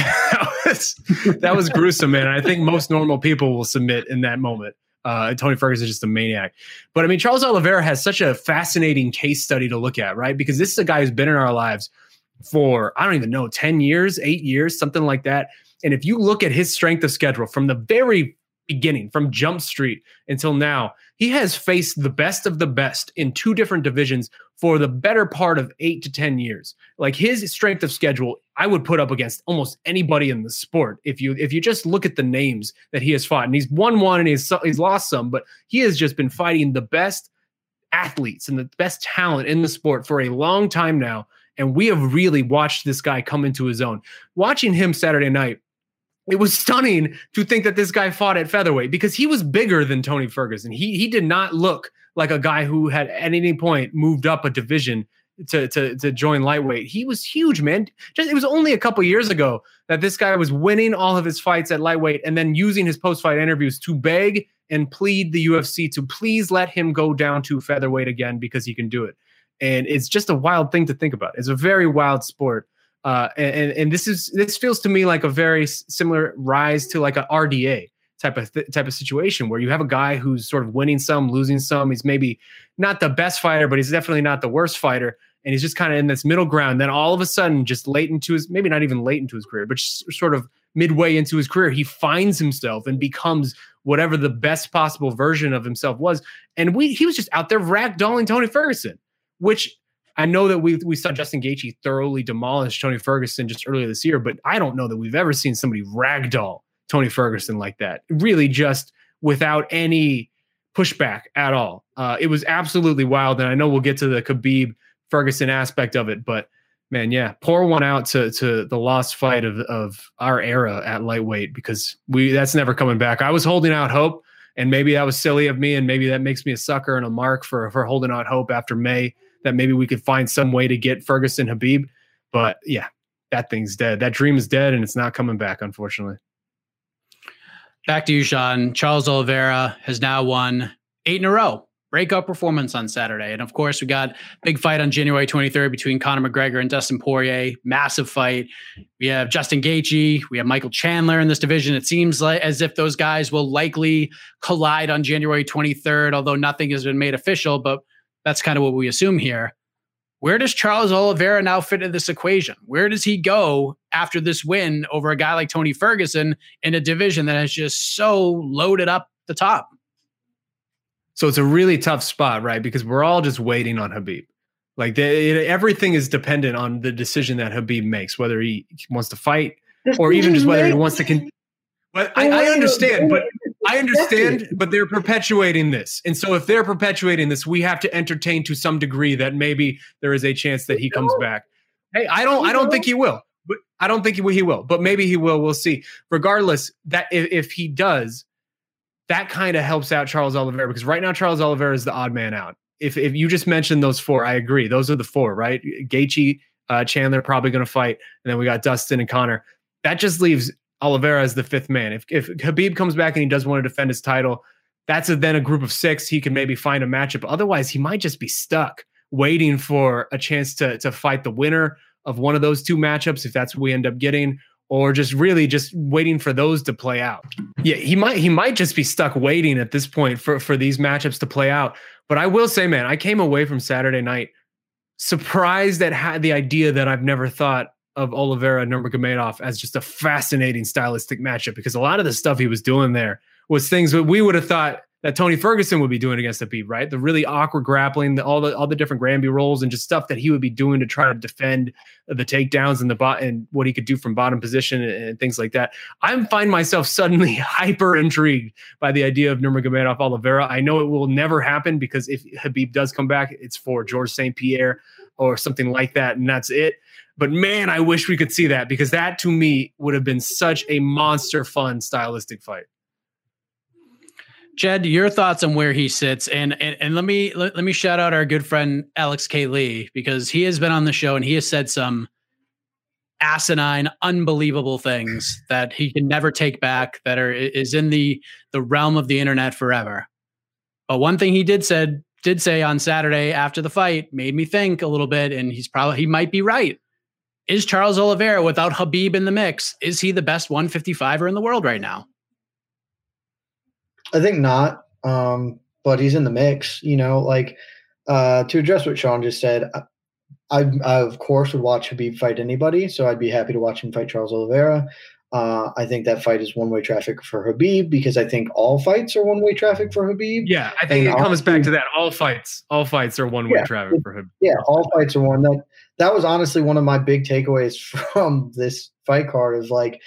that was gruesome, man. I think most normal people will submit in that moment. Tony Ferguson is just a maniac. But I mean, Charles Oliveira has such a fascinating case study to look at, right? Because this is a guy who's been in our lives for, I don't even know, 10 years, 8 years, something like that. And if you look at his strength of schedule from the very beginning, from Jump Street until now, he has faced the best of the best in 2 different divisions for the better part of 8 to 10 years. Like his strength of schedule, I would put up against almost anybody in the sport. If you just look at the names that he has fought, and he's won one and he's lost some, but he has just been fighting the best athletes and the best talent in the sport for a long time now. And we have really watched this guy come into his own. Watching him Saturday night, it was stunning to think that this guy fought at featherweight because he was bigger than Tony Ferguson. He did not look like a guy who had at any point moved up a division to join lightweight. He was huge, man. It was only a couple years ago that this guy was winning all of his fights at lightweight and then using his post-fight interviews to beg and plead the UFC to please let him go down to featherweight again because he can do it. And it's just a wild thing to think about. It's a very wild sport. And this feels to me like a very similar rise to like a RDA type of situation where you have a guy who's sort of winning some, losing some. He's maybe not the best fighter, but he's definitely not the worst fighter. And he's just kind of in this middle ground. Then all of a sudden, just late into his, maybe not even late into his career, but just sort of midway into his career, he finds himself and becomes whatever the best possible version of himself was. And he was just out there ragdolling Tony Ferguson, which I know that we saw Justin Gaethje thoroughly demolish Tony Ferguson just earlier this year, but I don't know that we've ever seen somebody ragdoll Tony Ferguson like that. Really just without any pushback at all. It was absolutely wild. And I know we'll get to the Khabib Ferguson aspect of it, but man, yeah, pour one out to the lost fight of our era at lightweight because that's never coming back. I was holding out hope, and maybe that was silly of me, and maybe that makes me a sucker and a mark for holding out hope after May that maybe we could find some way to get Ferguson Khabib. But yeah, that thing's dead. That dream is dead, and it's not coming back, unfortunately. Back to you, Sean. Charles Oliveira has now won 8 in a row breakout performance on Saturday. And of course, we got big fight on January 23rd between Conor McGregor and Dustin Poirier. Massive fight. We have Justin Gaethje. We have Michael Chandler in this division. It seems like as if those guys will likely collide on January 23rd, although nothing has been made official, but that's kind of what we assume here. Where does Charles Oliveira now fit in this equation? Where does he go after this win over a guy like Tony Ferguson in a division that has just so loaded up the top? So it's a really tough spot, right? Because we're all just waiting on Khabib. Like everything is dependent on the decision that Khabib makes, whether he wants to fight or even just whether he wants to. But I understand, but they're perpetuating this. And so if they're perpetuating this, we have to entertain to some degree that maybe there is a chance that he comes back. Hey, I don't think he will. But I don't think he will. But maybe he will. We'll see. Regardless, that if he does, that kind of helps out Charles Oliveira, because right now Charles Oliveira is the odd man out. If you just mentioned those four, I agree. Those are the four, right? Gaethje, Chandler probably going to fight, and then we got Dustin and Conor. That just leaves Oliveira as the fifth man. If Khabib comes back and he does want to defend his title, that's then a group of six. He can maybe find a matchup. Otherwise, he might just be stuck waiting for a chance to fight the winner of one of those two matchups, if that's what we end up getting, or just really just waiting for those to play out. Yeah, he might just be stuck waiting at this point for these matchups to play out. But I will say, man, I came away from Saturday night surprised at the idea that I've never thought of Oliveira and Nurmagomedov as just a fascinating stylistic matchup, because a lot of the stuff he was doing there was things that we would have thought that Tony Ferguson would be doing against Khabib, right? The really awkward grappling, all the different Granby rolls, and just stuff that he would be doing to try to defend the takedowns and what he could do from bottom position and things like that. I find myself suddenly hyper intrigued by the idea of Nurmagomedov Oliveira. I know it will never happen, because if Khabib does come back, it's for Georges St. Pierre or something like that, and that's it. But man, I wish we could see that, because that to me would have been such a monster fun stylistic fight. Jed, your thoughts on where he sits, and let me shout out our good friend Alex K. Lee, because he has been on the show and he has said some asinine, unbelievable things that he can never take back, that is in the realm of the internet forever. But one thing he did say on Saturday after the fight made me think a little bit, and he might be right. Is Charles Oliveira, without Khabib in the mix, is he the best 155er in the world right now? I think not, but he's in the mix. To address what Sean just said, I of course would watch Khabib fight anybody, so I'd be happy to watch him fight Charles Oliveira. I think that fight is one-way traffic for Khabib, because I think all fights are one-way traffic for Khabib. Yeah, I think it comes back to that. All fights are one-way traffic for Khabib. Yeah, all fights are one. That was honestly one of my big takeaways from this fight card, is like,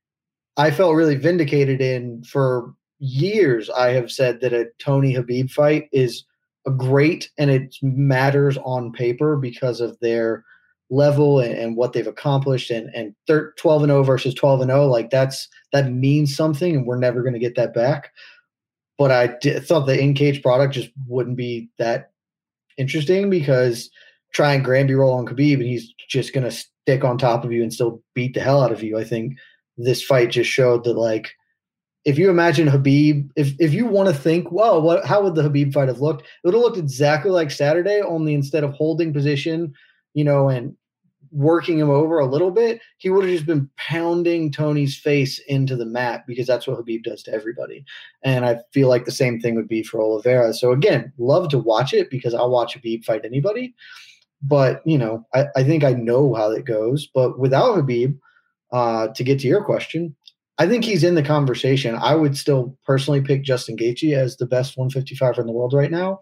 I felt really vindicated for years. I have said that a Tony Khabib fight is a great, and it matters on paper because of their level and what they've accomplished, and 12-0 versus 12-0, like that means something, and we're never going to get that back. But I thought the in-cage product just wouldn't be that interesting, because try and Granby roll on Khabib and he's just going to stick on top of you and still beat the hell out of you. I think this fight just showed that, like, if you imagine Khabib, if you want to think, well, how would the Khabib fight have looked? It would have looked exactly like Saturday, only instead of holding position, and working him over a little bit, he would have just been pounding Tony's face into the mat, because that's what Khabib does to everybody. And I feel like the same thing would be for Oliveira. So again, love to watch it, because I'll watch Khabib fight anybody. But, I think I know how it goes. But without Khabib, to get to your question, I think he's in the conversation. I would still personally pick Justin Gaethje as the best 155er in the world right now,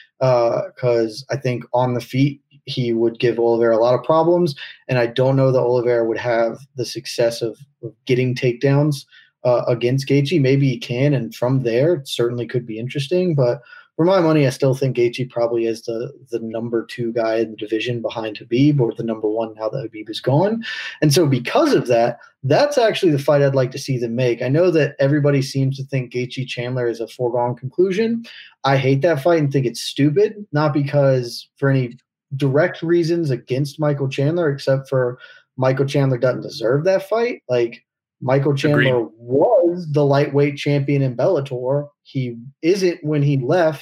because I think on the feet he would give Oliveira a lot of problems, and I don't know that Oliveira would have the success of getting takedowns against Gaethje. Maybe he can, and from there it certainly could be interesting. But for my money, I still think Gaethje probably is the number 2 guy in the division behind Khabib, or the number 1 now that Khabib is gone. And so because of that, that's actually the fight I'd like to see them make. I know that everybody seems to think Gaethje Chandler is a foregone conclusion. I hate that fight and think it's stupid, not because for any direct reasons against Michael Chandler, except for Michael Chandler doesn't deserve that fight. Like, Michael Chandler was the lightweight champion in Bellator. He isn't when he left,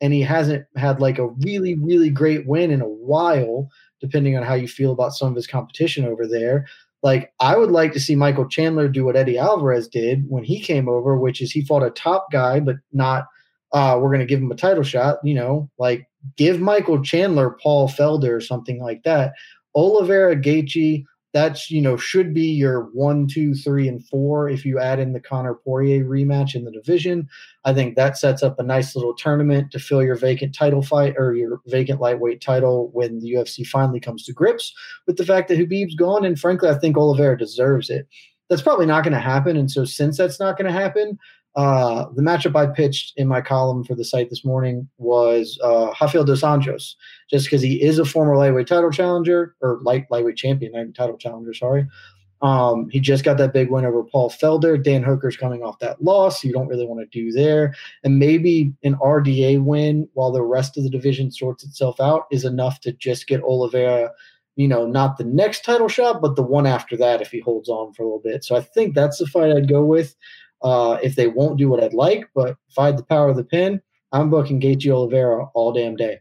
and he hasn't had like a really, really great win in a while, depending on how you feel about some of his competition over there. Like, I would like to see Michael Chandler do what Eddie Alvarez did when he came over, which is he fought a top guy, but not we're going to give him a title shot, like give Michael Chandler Paul Felder or something like that. Oliveira, Gaethje, that's, should be your 1, 2, 3, and 4 if you add in the Conor Poirier rematch in the division. I think that sets up a nice little tournament to fill your vacant title fight or your vacant lightweight title when the UFC finally comes to grips with the fact that Khabib's gone. And frankly, I think Oliveira deserves it. That's probably not going to happen. And so since that's not going to happen, the matchup I pitched in my column for the site this morning was Rafael dos Anjos, just because he is a former lightweight title challenger or lightweight champion, not title challenger, sorry. He just got that big win over Paul Felder. Dan Hooker's coming off that loss, so you don't really want to do there. And maybe an RDA win while the rest of the division sorts itself out is enough to just get Oliveira, not the next title shot, but the one after that if he holds on for a little bit. So I think that's the fight I'd go with. If they won't do what I'd like, but if I had the power of the pen, I'm booking Gaethje Oliveira all damn day.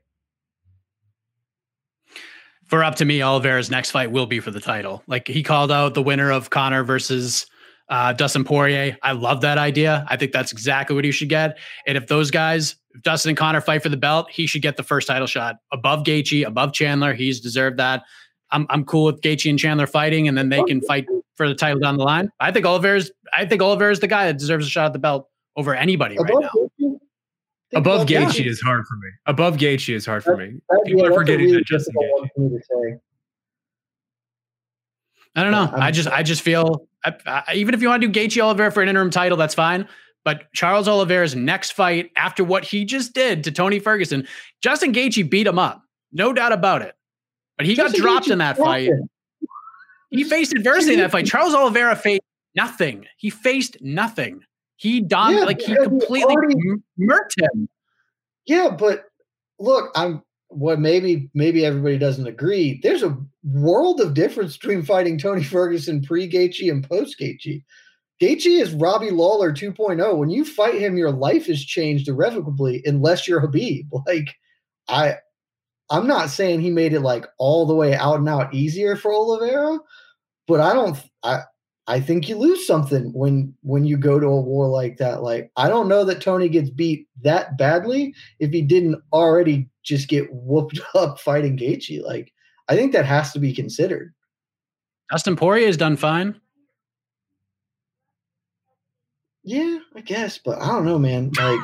For up to me, Oliveira's next fight will be for the title. Like, he called out the winner of Conor versus Dustin Poirier. I love that idea. I think that's exactly what he should get. And if those guys, if Dustin and Conor fight for the belt, he should get the first title shot above Gaethje, above Chandler. He's deserved that. I'm cool with Gaethje and Chandler fighting, and then they can fight for the title down the line. I think Oliveira's the guy that deserves a shot at the belt over anybody right now. Above Gaethje is hard for me. Above Gaethje is hard for me. People are forgetting that Justin Gaethje. I don't know. I just feel even if you want to do Gaethje Oliveira for an interim title, that's fine. But Charles Oliveira's next fight after what he just did to Tony Ferguson, Justin Gaethje beat him up, no doubt about it. But he got dropped in that fight. He faced adversity in that fight. Charles Oliveira faced nothing. He faced nothing. He dominated, he completely murked him. Yeah, but look, maybe everybody doesn't agree. There's a world of difference between fighting Tony Ferguson pre-Gaethje and post-Gaethje. Gaethje is Robbie Lawler 2.0. When you fight him, your life is changed irrevocably unless you're Khabib. I'm not saying he made it like all the way out and out easier for Oliveira, but I think you lose something when you go to a war like that. Like, I don't know that Tony gets beat that badly if he didn't already just get whooped up fighting Gaethje. Like, I think that has to be considered. Dustin Poirier has done fine. Yeah, I guess, but I don't know, man. Like,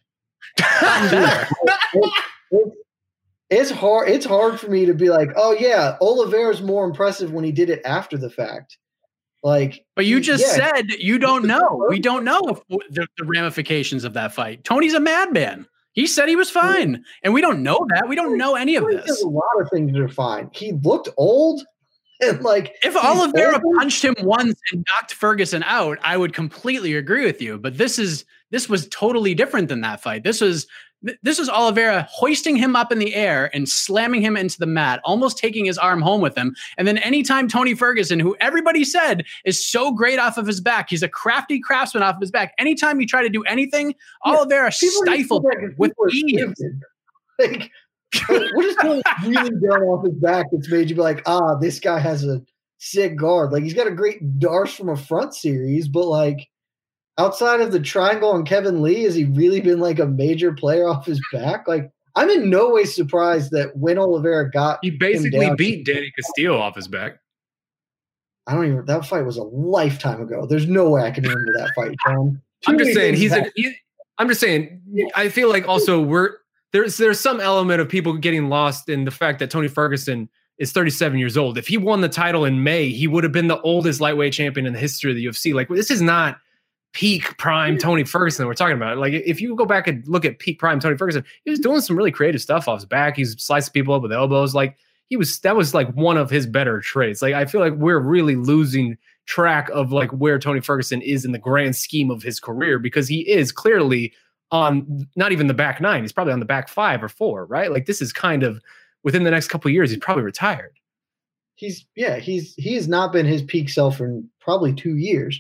it's hard. It's hard for me to be like, oh yeah, Oliveira's more impressive when he did it after the fact. Like, but you just said you don't know. We don't know the ramifications of that fight. Tony's a madman. He said he was fine, and we don't know that. We don't know any of this. There's a lot of things that are fine. He looked old, and like if Oliveira punched him once and knocked Ferguson out, I would completely agree with you. But this was totally different than that fight. This was Oliveira hoisting him up in the air and slamming him into the mat, almost taking his arm home with him. And then anytime Tony Ferguson, who everybody said is so great off of his back, he's a crafty craftsman off of his back. Anytime you try to do anything, Oliveira stifled him with ease. Like, what is Tony really done off his back that's made you be like, this guy has a sick guard? Like, he's got a great Darce from a front series, but like, outside of the triangle and Kevin Lee, has he really been like a major player off his back? Like, I'm in no way surprised that when Oliveira he basically beat Danny Castillo off his back. That fight was a lifetime ago. There's no way I can remember that fight, John. I'm just saying, I feel like also there's some element of people getting lost in the fact that Tony Ferguson is 37 years old. If he won the title in May, he would have been the oldest lightweight champion in the history of the UFC. Like, this is not peak prime Tony Ferguson that we're talking about. Like, if you go back and look at peak prime Tony Ferguson, he was doing some really creative stuff off his back. He's slicing people up with elbows. Like, that was like one of his better traits. Like, I feel like we're really losing track of like where Tony Ferguson is in the grand scheme of his career, because he is clearly on not even the back nine. He's probably on the back 5 or 4, right? Like, this is kind of within the next couple of years, he's probably retired. He has not been his peak self in probably 2 years.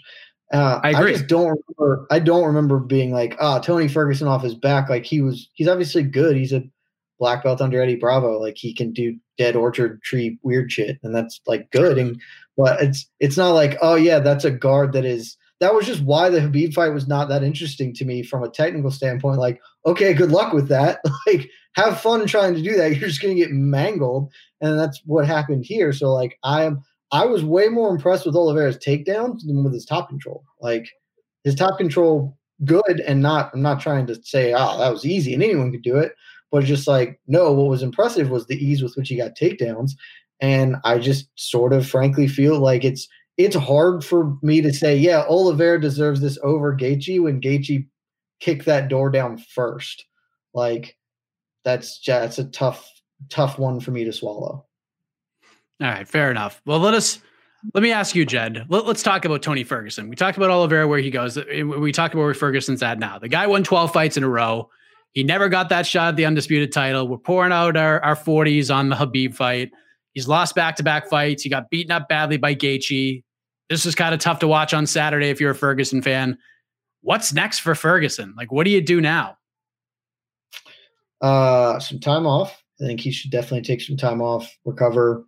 I agree. I don't remember being like, Tony Ferguson off his back. Like he's obviously good. He's a black belt under Eddie Bravo. Like he can do dead orchard tree weird shit, and that's like good. But it's not like, oh yeah, that's a guard that was just why the Khabib fight was not that interesting to me from a technical standpoint. Like, okay, good luck with that. Like, have fun trying to do that. You're just going to get mangled, and that's what happened here. So, like, I was way more impressed with Oliveira's takedowns than with his top control. Like, his top control, good, and I'm not trying to say, that was easy and anyone could do it, but just like, no, what was impressive was the ease with which he got takedowns. And I just sort of frankly feel like it's hard for me to say, yeah, Oliveira deserves this over Gaethje when Gaethje kicked that door down first. Like, that's a tough one for me to swallow. All right, fair enough. Well, let me ask you, Jed. Let's talk about Tony Ferguson. We talked about Oliveira, where he goes. We talked about where Ferguson's at now. The guy won 12 fights in a row. He never got that shot at the undisputed title. We're pouring out our 40s on the Khabib fight. He's lost back-to-back fights. He got beaten up badly by Gaethje. This is kind of tough to watch on Saturday if you're a Ferguson fan. What's next for Ferguson? Like, what do you do now? Some time off. I think he should definitely take some time off, recover,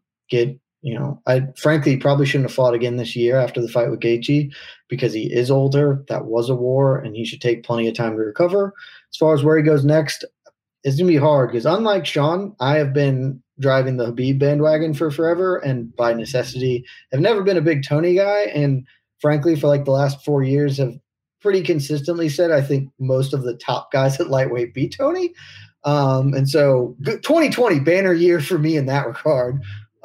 I frankly probably shouldn't have fought again this year after the fight with Gaethje because he is older. That was a war, and he should take plenty of time to recover. As far as where he goes next, it's going to be hard because unlike Sean, I have been driving the Khabib bandwagon for forever, and by necessity have never been a big Tony guy. And frankly, for like the last 4 years have pretty consistently said, I think most of the top guys at lightweight beat Tony. And so 2020 banner year for me in that regard.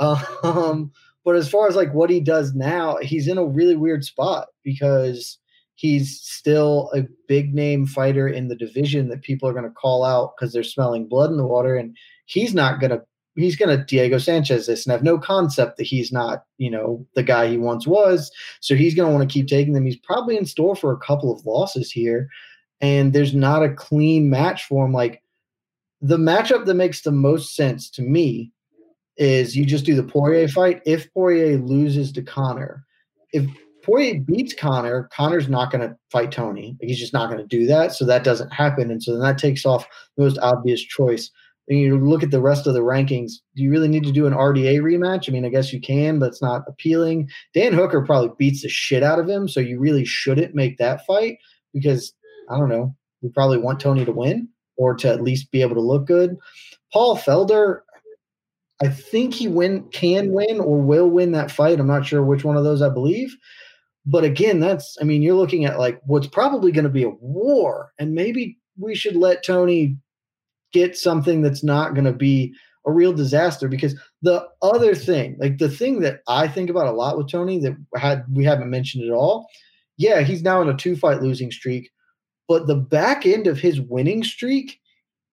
But as far as like what he does now, he's in a really weird spot because he's still a big name fighter in the division that people are going to call out because they're smelling blood in the water. And he's going to Diego Sanchez this and have no concept that he's not, the guy he once was. So he's going to want to keep taking them. He's probably in store for a couple of losses here. And there's not a clean match for him. Like the matchup that makes the most sense to me is you just do the Poirier fight. If Poirier loses to Conor, if Poirier beats Conor, Conor's not going to fight Tony. He's just not going to do that. So that doesn't happen. And so then that takes off the most obvious choice. And you look at the rest of the rankings. Do you really need to do an RDA rematch? I mean, I guess you can, but it's not appealing. Dan Hooker probably beats the shit out of him. So you really shouldn't make that fight because, I don't know, we probably want Tony to win or to at least be able to look good. Paul Felder, I think he can win or will win that fight. I'm not sure which one of those I believe. But again, you're looking at like what's probably going to be a war. And maybe we should let Tony get something that's not going to be a real disaster. Because the other thing, like the thing that I think about a lot with Tony that we haven't mentioned at all. Yeah, he's now in a 2-fight losing streak. But the back end of his winning streak,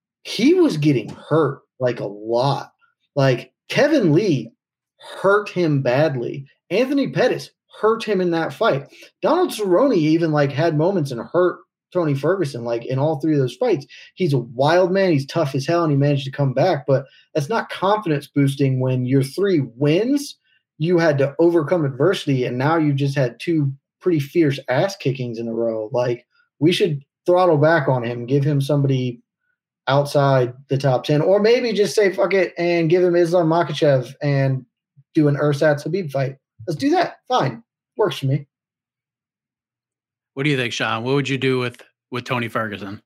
he was getting hurt like a lot. Like Kevin Lee hurt him badly. Anthony Pettis hurt him in that fight. Donald Cerrone even like had moments and hurt Tony Ferguson like in all three of those fights. He's a wild man. He's tough as hell, and he managed to come back. But that's not confidence boosting when your 3 wins, you had to overcome adversity, and now you just had 2 pretty fierce ass kickings in a row. Like we should throttle back on him, give him somebody outside the top 10, or maybe just say fuck it and give him Islam Makhachev and do an Ersatz Khabib fight. Let's do that. Fine. Works for me. What do you think, Sean? What would you do with Tony Ferguson?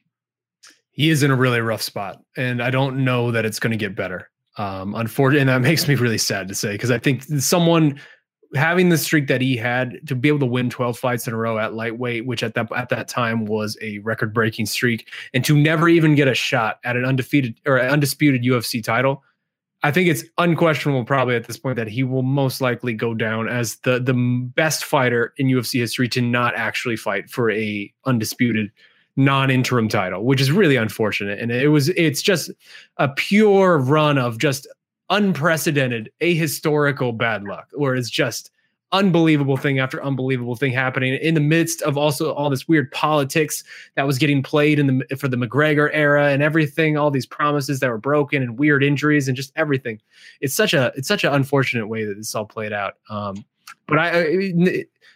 He is in a really rough spot, and I don't know that it's going to get better. Unfortunately, and that makes me really sad to say, because I think someone having the streak that he had to be able to win 12 fights in a row at lightweight, which at that time was a record-breaking streak, and to never even get a shot at an undisputed UFC title, I think it's unquestionable probably at this point that he will most likely go down as the best fighter in UFC history to not actually fight for a undisputed non-interim title, which is really unfortunate. And it's just a pure run of just unprecedented, ahistorical bad luck, where it's just unbelievable thing after unbelievable thing happening in the midst of also all this weird politics that was getting played for the McGregor era and everything, all these promises that were broken and weird injuries and just everything. It's such an unfortunate way that this all played out. But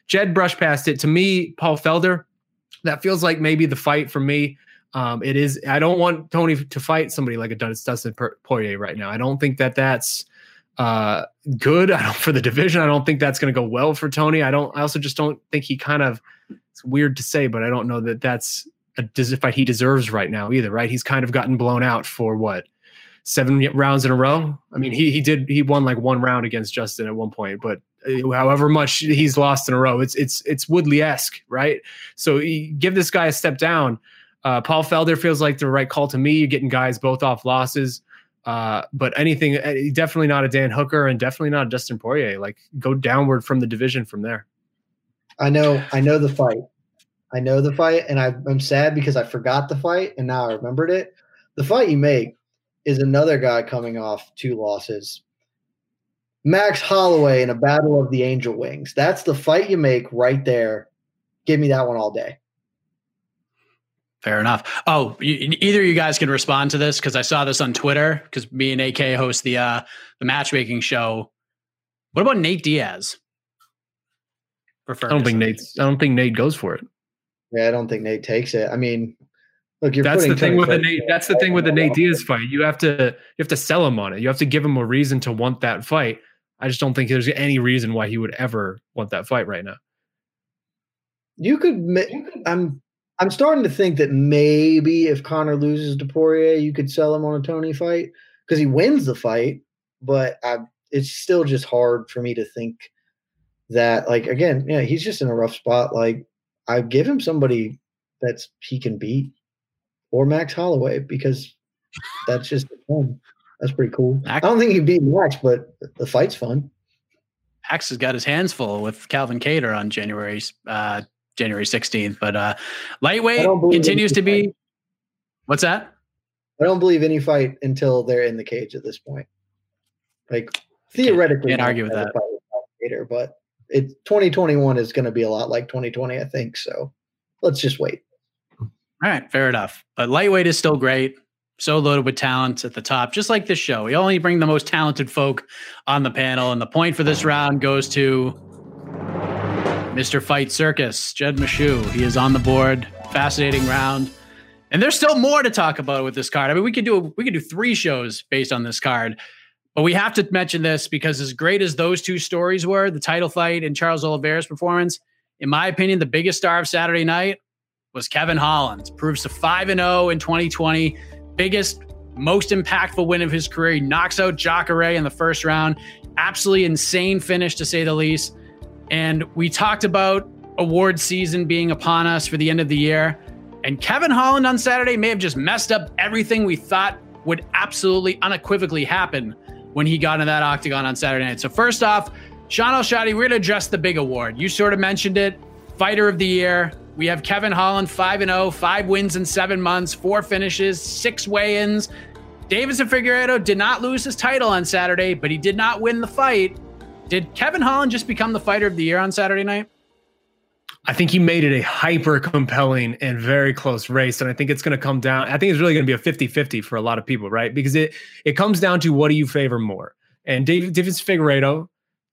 Jed brushed past it. To me, Paul Felder, that feels like maybe the fight for me. It is. I don't want Tony to fight somebody like a Dustin Poirier right now. I don't think that's good. For the division. I don't think that's going to go well for Tony. I also just don't think he it's weird to say, but I don't know that that's a fight he deserves right now either, right? He's kind of gotten blown out for 7 rounds in a row. I mean, he won like one round against Justin at one point, but however much he's lost in a row, it's Woodley-esque, right? So give this guy a step down. Paul Felder feels like the right call to me. You're getting guys both off losses. But definitely not a Dan Hooker and definitely not a Dustin Poirier. Like, go downward from the division from there. I know the fight. And I'm sad because I forgot the fight and now I remembered it. The fight you make is another guy coming off 2 losses. Max Holloway in a battle of the Angel Wings. That's the fight you make right there. Give me that one all day. Fair enough. Oh, either of you guys can respond to this because I saw this on Twitter because me and AK host the matchmaking show. What about Nate Diaz? I don't think Nate goes for it. Yeah, I don't think Nate takes it. I mean, look, that's the thing with the Nate Diaz fight. You have to sell him on it. You have to give him a reason to want that fight. I just don't think there's any reason why he would ever want that fight right now. I'm starting to think that maybe if Conor loses to Poirier, you could sell him on a Tony fight because he wins the fight. But it's still just hard for me to think that, like, again, yeah, he's just in a rough spot. Like, I give him somebody he can beat, or Max Holloway, because that's just fun. That's pretty cool. I don't think he beat Max, but the fight's fun. Max has got his hands full with Calvin Kattar on January 16th, but lightweight continues to be. What's that? I don't believe any fight until they're in the cage at this point. Like, theoretically, can't argue with that. Kattar, but 2021 is going to be a lot like 2020, I think. So let's just wait. All right, fair enough. But lightweight is still great. So loaded with talent at the top, just like this show. We only bring the most talented folk on the panel, and the point for this round goes to Mr. Fight Circus, Jed Meshew. He is on the board. Fascinating round. And there's still more to talk about with this card. I mean, we could do 3 shows based on this card. But we have to mention this because as great as those 2 stories were, the title fight and Charles Oliveira's performance, in my opinion, the biggest star of Saturday night was Kevin Holland. Proves to 5-0 in 2020. Biggest, most impactful win of his career. He knocks out Jacare in the first round. Absolutely insane finish, to say the least. And we talked about award season being upon us for the end of the year. And Kevin Holland on Saturday may have just messed up everything we thought would absolutely unequivocally happen when he got in that octagon on Saturday night. So first off, Sean Al-Shadi, we're going to address the big award. You sort of mentioned it. Fighter of the year. We have Kevin Holland, 5-0, 5 wins in 7 months, 4 finishes, 6 weigh-ins. Deiveson Figueiredo did not lose his title on Saturday, but he did not win the fight. Did Kevin Holland just become the fighter of the year on Saturday night? I think he made it a hyper compelling and very close race. And I think it's going to come down. I think it's really going to be a 50-50 for a lot of people, right? Because it comes down to, what do you favor more? And Deiveson Figueiredo,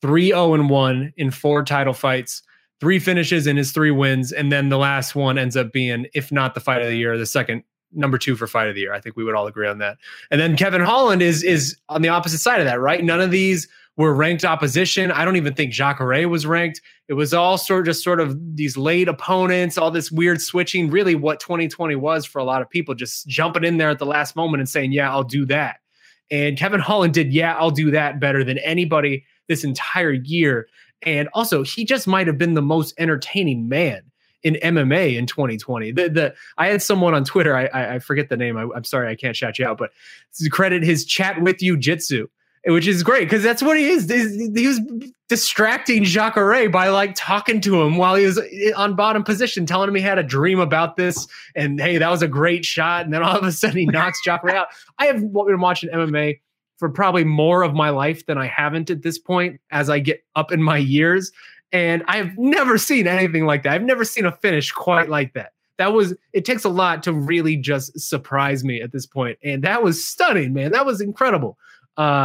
3-0-1 in 4 title fights, 3 finishes in his 3 wins. And then the last one ends up being, if not the fight of the year, the second number 2 for fight of the year. I think we would all agree on that. And then Kevin Holland is on the opposite side of that, right? None of these were ranked opposition. I don't even think Jacare was ranked. It was all sort of these late opponents, all this weird switching, really what 2020 was for a lot of people, just jumping in there at the last moment and saying, yeah, I'll do that. And Kevin Holland did, yeah, I'll do that better than anybody this entire year. And also, he just might have been the most entertaining man in MMA in 2020. I had someone on Twitter, I forget the name. I'm sorry, I can't shout you out, but to credit his chat with you jitsu, which is great because that's what he is. He was distracting Jacare by like talking to him while he was on bottom position, telling him he had a dream about this. And hey, that was a great shot. And then all of a sudden he knocks Jacare out. I have been watching MMA for probably more of my life than I haven't at this point as I get up in my years. And I have never seen anything like that. I've never seen a finish quite like that. It takes a lot to really just surprise me at this point. And that was stunning, man. That was incredible.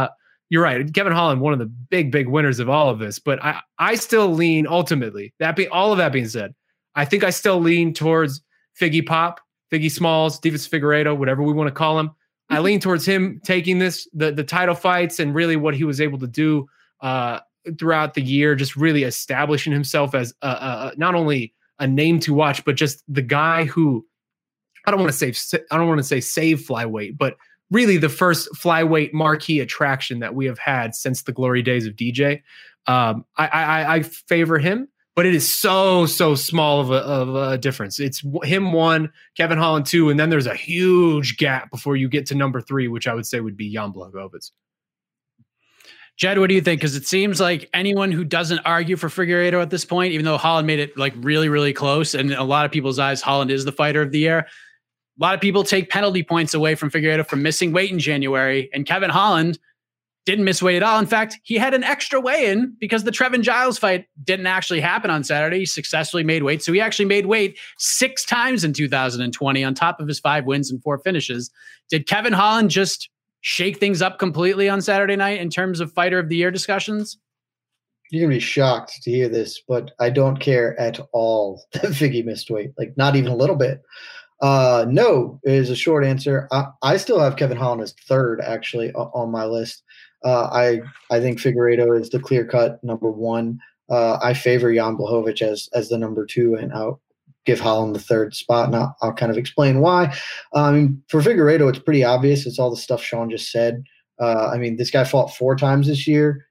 you're right. Kevin Holland, one of the big winners of all of this, but I still lean ultimately, all of that being said, I think I still lean towards Figgy Smalls, Divas Figueiredo, whatever we want to call him. I lean towards him taking the title fights and really what he was able to do throughout the year, just really establishing himself as not only a name to watch, but just the guy who I don't want to say save flyweight, but really the first flyweight marquee attraction that we have had since the glory days of DJ. I favor him, but it is so small of a difference. It's him 1, Kevin Holland 2, and then there's a huge gap before you get to number 3, which I would say would be Jan Blachowicz. Jed, what do you think? Because it seems like anyone who doesn't argue for Figueiredo at this point, even though Holland made it like really, really close, and in a lot of people's eyes, Holland is the fighter of the year. A lot of people take penalty points away from Figueiredo for missing weight in January, and Kevin Holland didn't miss weight at all. In fact, he had an extra weigh-in because the Trevin Giles fight didn't actually happen on Saturday. He successfully made weight. So he actually made weight 6 times in 2020 on top of his 5 wins and 4 finishes. Did Kevin Holland just shake things up completely on Saturday night in terms of fighter of the year discussions? You're going to be shocked to hear this, but I don't care at all that Figgy missed weight. Like, not even a little bit. No is a short answer. I still have Kevin Holland as 3rd, actually, on my list. I think Figueiredo is the clear-cut number 1. I favor Jan Blachowicz as the number 2, and I'll give Holland the 3rd spot, and I'll kind of explain why. For Figueiredo, it's pretty obvious. It's all the stuff Sean just said. This guy fought 4 times this year.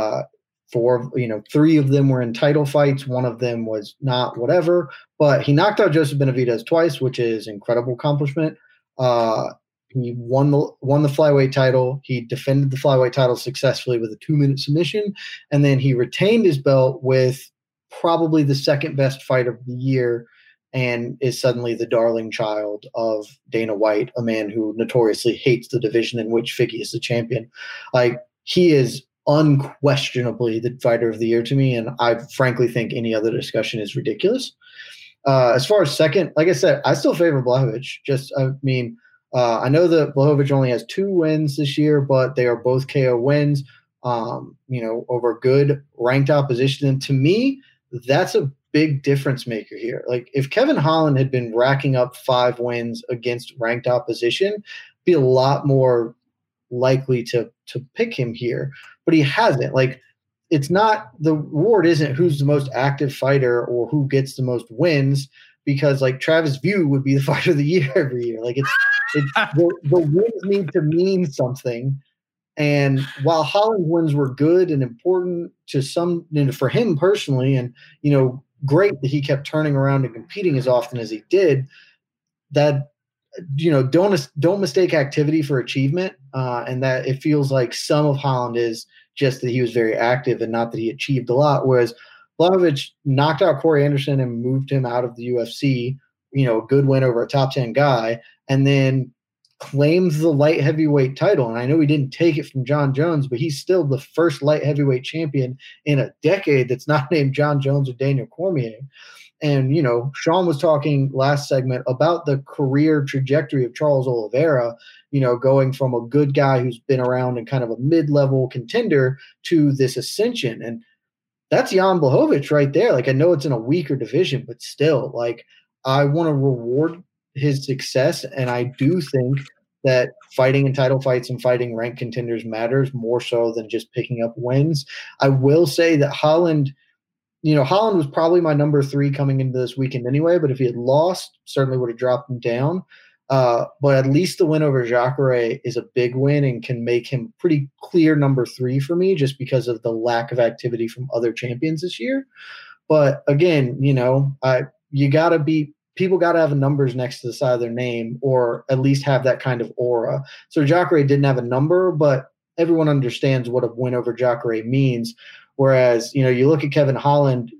3 of them were in title fights. 1 of them was not, whatever. But he knocked out Joseph Benavidez twice, which is incredible accomplishment. He won the flyweight title. He defended the flyweight title successfully with a 2-minute submission, and then he retained his belt with probably the 2nd best fight of the year, and is suddenly the darling child of Dana White, a man who notoriously hates the division in which Figgy is the champion. Like, he is unquestionably the fighter of the year to me, and I frankly think any other discussion is ridiculous. As far as 2nd, like I said, I still favor Blachowicz. I know that Blachowicz only has 2 wins this year, but they are both KO wins, over good ranked opposition. And to me, that's a big difference maker here. Like, if Kevin Holland had been racking up 5 wins against ranked opposition, be a lot more likely to pick him here, but he hasn't. Like, it's not, the reward isn't who's the most active fighter or who gets the most wins, because like Travis View would be the fighter of the year every year. Like, it's the wins need to mean something. And while Holland's wins were good and important to some, for him personally, and great that he kept turning around and competing as often as he did, that don't mistake activity for achievement, and that it feels like some of Holland is just that he was very active and not that he achieved a lot. Whereas Blachowicz knocked out Corey Anderson and moved him out of the UFC, a good win over a top 10 guy, and then claims the light heavyweight title. And I know he didn't take it from John Jones, but he's still the first light heavyweight champion in a decade that's not named John Jones or Daniel Cormier. And, Sean was talking last segment about the career trajectory of Charles Oliveira, going from a good guy who's been around and kind of a mid-level contender to this ascension. And that's Jan Blachowicz right there. Like, I know it's in a weaker division, but still, like, I want to reward his success. And I do think that fighting in title fights and fighting ranked contenders matters more so than just picking up wins. I will say that Holland was probably my number 3 coming into this weekend anyway, but if he had lost, certainly would have dropped him down. But at least the win over Jacare is a big win and can make him pretty clear number 3 for me, just because of the lack of activity from other champions this year. But again, people got to have numbers next to the side of their name, or at least have that kind of aura. So Jacare didn't have a number, but everyone understands what a win over Jacare means. Whereas, you look at Kevin Holland,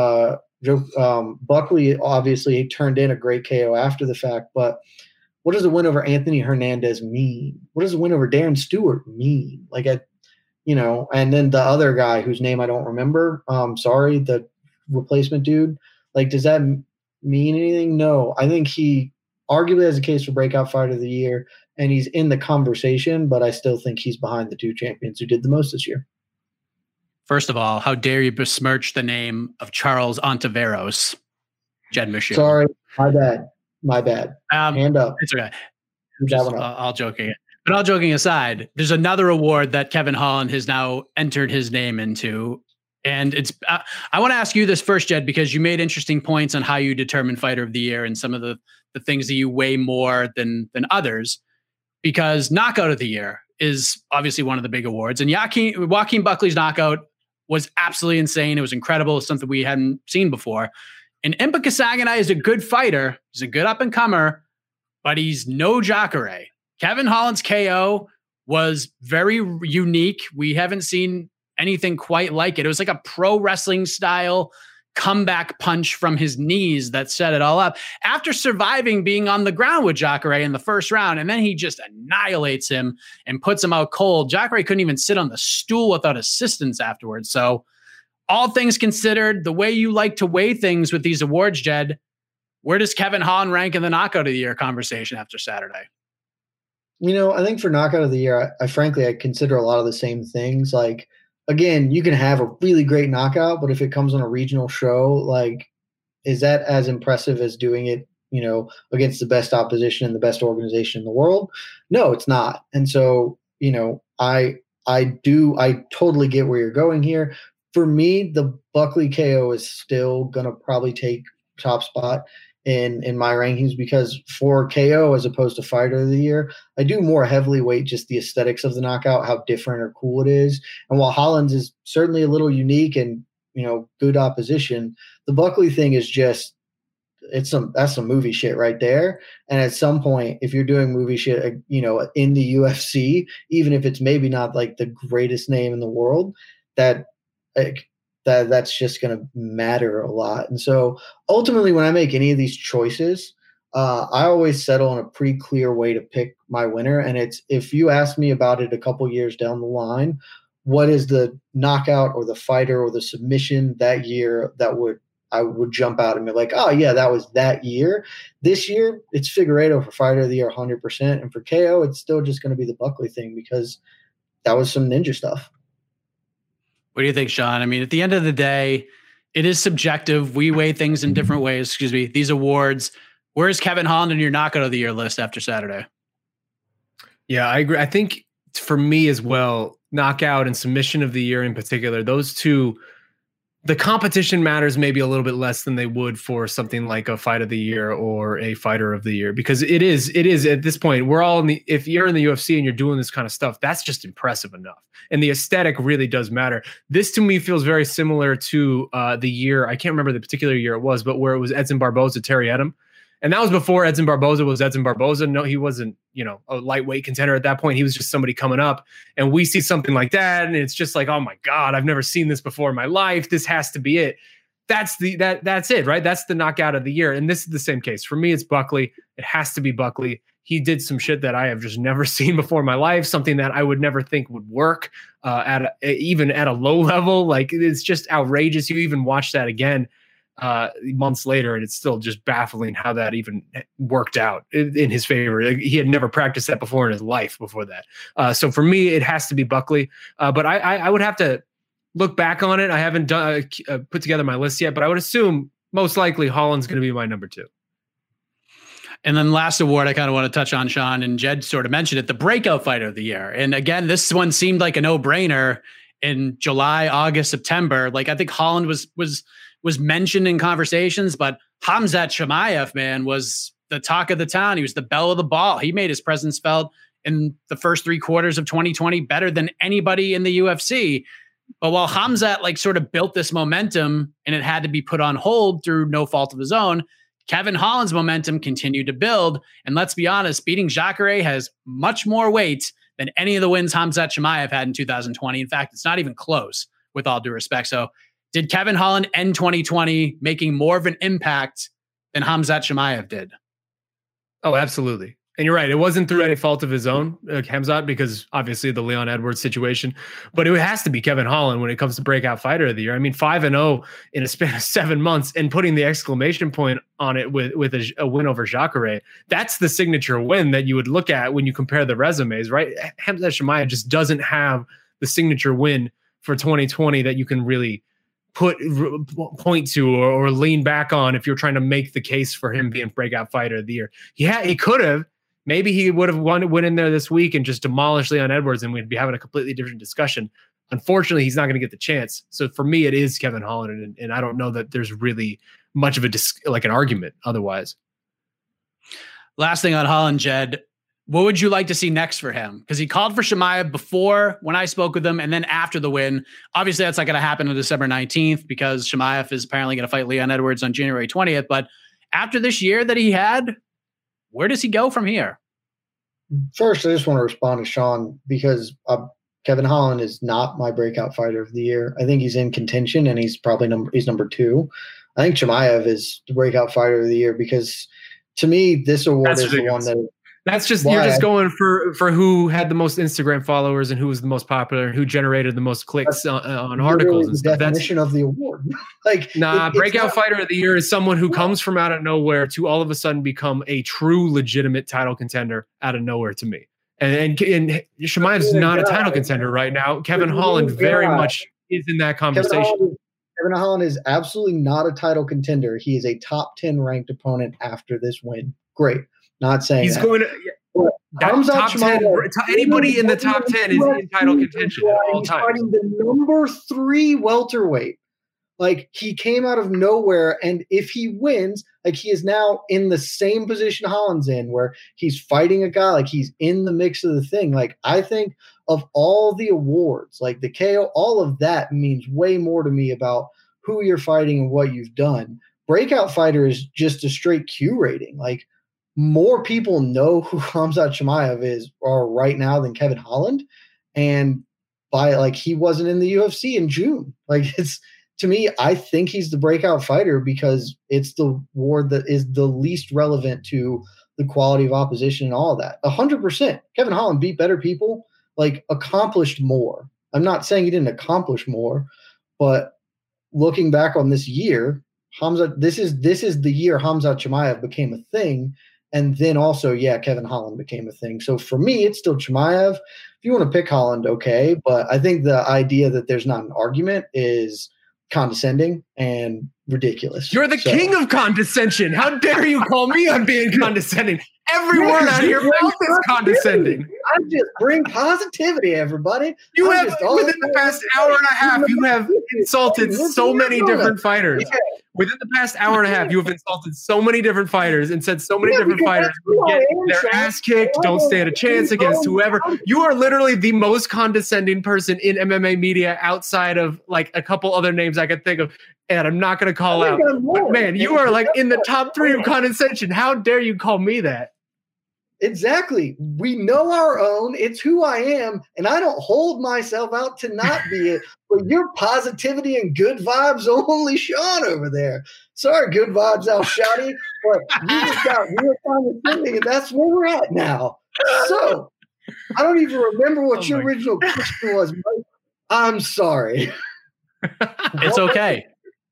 Buckley obviously turned in a great KO after the fact, but what does a win over Anthony Hernandez mean? What does a win over Darren Stewart mean? And then the other guy whose name I don't remember, the replacement dude, like, does that mean anything? No, I think he arguably has a case for breakout fighter of the year, and he's in the conversation, but I still think he's behind the two champions who did the most this year. First of all, how dare you besmirch the name of Charles Ontiveros, Jed Meshew. Sorry, my bad. Hand up. It's okay. All joking. But all joking aside, there's another award that Kevin Holland has now entered his name into. And it's I want to ask you this first, Jed, because you made interesting points on how you determine fighter of the year and some of the things that you weigh more than others, because knockout of the year is obviously one of the big awards. And Joaquin Buckley's knockout was absolutely insane. It was incredible. It's something we hadn't seen before. And Impa Kasanganay is a good fighter. He's a good up-and-comer, but he's no Jacare. Kevin Holland's KO was very unique. We haven't seen anything quite like it. It was like a pro wrestling style comeback punch from his knees that set it all up after surviving being on the ground with Jacare in the first round. And then he just annihilates him and puts him out cold. Jacare couldn't even sit on the stool without assistance afterwards. So all things considered, the way you like to weigh things with these awards, Jed, where does Kevin Holland rank in the knockout of the year conversation after Saturday? I think for knockout of the year, I frankly consider a lot of the same things. Like, again, you can have a really great knockout, but if it comes on a regional show, like, is that as impressive as doing it, against the best opposition and the best organization in the world? No, it's not. And so, I totally get where you're going here. For me, the Buckley KO is still going to probably take top spot in my rankings, because for KO as opposed to fighter of the year, I do more heavily weight just the aesthetics of the knockout, how different or cool it is. And while Holland's is certainly a little unique and, good opposition, the Buckley thing is just, that's some movie shit right there. And at some point, if you're doing movie shit, in the UFC, even if it's maybe not like the greatest name in the world, that's just going to matter a lot. And so ultimately, when I make any of these choices, I always settle on a pretty clear way to pick my winner. And it's, if you ask me about it a couple years down the line, what is the knockout or the fighter or the submission that year that I would jump out and be like, oh yeah, that was that year. This year, it's Figueiredo for fighter of the year, 100%. And for KO, it's still just going to be the Buckley thing, because that was some ninja stuff. What do you think, Sean? I mean, at the end of the day, it is subjective. We weigh things in different ways. These awards. Where's Kevin Holland in your knockout of the year list after Saturday? Yeah, I agree. I think for me as well, knockout and submission of the year in particular, those two, the competition matters maybe a little bit less than they would for something like a fight of the year or a fighter of the year, because it is at this point, we're all if you're in the UFC and you're doing this kind of stuff, that's just impressive enough. And the aesthetic really does matter. This to me feels very similar to the year, I can't remember the particular year it was, but where it was Edson Barboza, Terry Edom. And that was before Edson Barboza was Edson Barboza. No, he wasn't, a lightweight contender at that point. He was just somebody coming up. And we see something like that, and it's just like, oh my God, I've never seen this before in my life. This has to be it. That's it, right? That's the knockout of the year. And this is the same case. For me, it's Buckley. It has to be Buckley. He did some shit that I have just never seen before in my life, something that I would never think would work even at a low level. Like, it's just outrageous. You even watch that again months later, and it's still just baffling how that even worked out in his favor. Like, he had never practiced that before in his life before that. So for me, it has to be Buckley. But I would have to look back on it. I haven't put together my list yet, but I would assume most likely Holland's going to be my number 2. And then last award I kind of want to touch on, Sean, and Jed sort of mentioned it, the breakout fighter of the year. And again, this one seemed like a no-brainer in July, August, September. Like, I think Holland was mentioned in conversations, but Khamzat Chimaev, man, was the talk of the town. He was the belle of the ball. He made his presence felt in the first 3 quarters of 2020 better than anybody in the UFC. But while Khamzat sort of built this momentum and it had to be put on hold through no fault of his own, Kevin Holland's momentum continued to build. And let's be honest, beating Jacare has much more weight than any of the wins Khamzat Chimaev had in 2020. In fact, it's not even close, with all due respect. So did Kevin Holland end 2020 making more of an impact than Khamzat Chimaev did? Oh, absolutely. And you're right. It wasn't through any fault of his own, Khamzat, because obviously the Leon Edwards situation, but it has to be Kevin Holland when it comes to breakout fighter of the year. I mean, 5-0 in a span of 7 months and putting the exclamation point on it with a win over Jacare. That's the signature win that you would look at when you compare the resumes, right? Khamzat Chimaev just doesn't have the signature win for 2020 that you can really point to or lean back on if you're trying to make the case for him being breakout fighter of the year. Yeah, he could have. Maybe he would have went in there this week and just demolished Leon Edwards and we'd be having a completely different discussion. Unfortunately, he's not going to get the chance. So for me, it is Kevin Holland. And I don't know that there's really much of an argument otherwise. Last thing on Holland, Jed, what would you like to see next for him? Because he called for Chimaev before when I spoke with him and then after the win. Obviously, that's not going to happen on December 19th because Chimaev is apparently going to fight Leon Edwards on January 20th. But after this year that he had, where does he go from here? First, I just want to respond to Sean because Kevin Holland is not my breakout fighter of the year. I think he's in contention and he's probably number 2. I think Chimaev is the breakout fighter of the year because to me, this award is the one that. That's just you're just going for who had the most Instagram followers and who was the most popular and who generated the most clicks on articles and stuff. That's definition of the award. Breakout fighter of the year is someone who comes from out of nowhere to all of a sudden become a true legitimate title contender out of nowhere to me. And Chimaev's not a title contender right now. Kevin Holland very much is in that conversation. Kevin Holland is absolutely not a title contender. He is a top 10 ranked opponent after this win. Great. Not saying he's going to top 10. Anybody in the top 10 is in title contention at all times. Fighting the number 3 welterweight. Like he came out of nowhere, and if he wins, like he is now in the same position Holland's in, where he's fighting a guy, like he's in the mix of the thing. Like I think of all the awards, like the KO, all of that means way more to me about who you're fighting and what you've done. Breakout fighter is just a straight Q rating. Like more people know who Khamzat Chimaev are right now than Kevin Holland. And he wasn't in the UFC in June. Like it's, to me, I think he's the breakout fighter because it's the award that is the least relevant to the quality of opposition and all of that. 100%. Kevin Holland beat better people, accomplished more. I'm not saying he didn't accomplish more, but looking back on this year, this is the year Khamzat Chimaev became a thing. And then also, Kevin Holland became a thing. So for me, it's still Chimaev. If you want to pick Holland, okay. But I think the idea that there's not an argument is condescending and ridiculous. You're the king of condescension. How dare you call me on being condescending? Every word out of your mouth is condescending. I just bring positivity, everybody. You have, within the past hour and a half, you have insulted so many different fighters. Yeah. Within the past hour and a half, you have insulted so many different fighters and said so many different fighters get their ass kicked, don't stand a chance against whoever. You are literally the most condescending person in MMA media outside of a couple other names I could think of. And I'm not going to call out. But man, you are in the top 3 of condescension. How dare you call me that? Exactly. We know our own. It's who I am. And I don't hold myself out to not be it. But your positivity and good vibes only Sean over there. Sorry, good vibes out, Shotty. But we just got real condescending, and that's where we're at now. So I don't even remember what your original question was, Mike. I'm sorry. It's okay.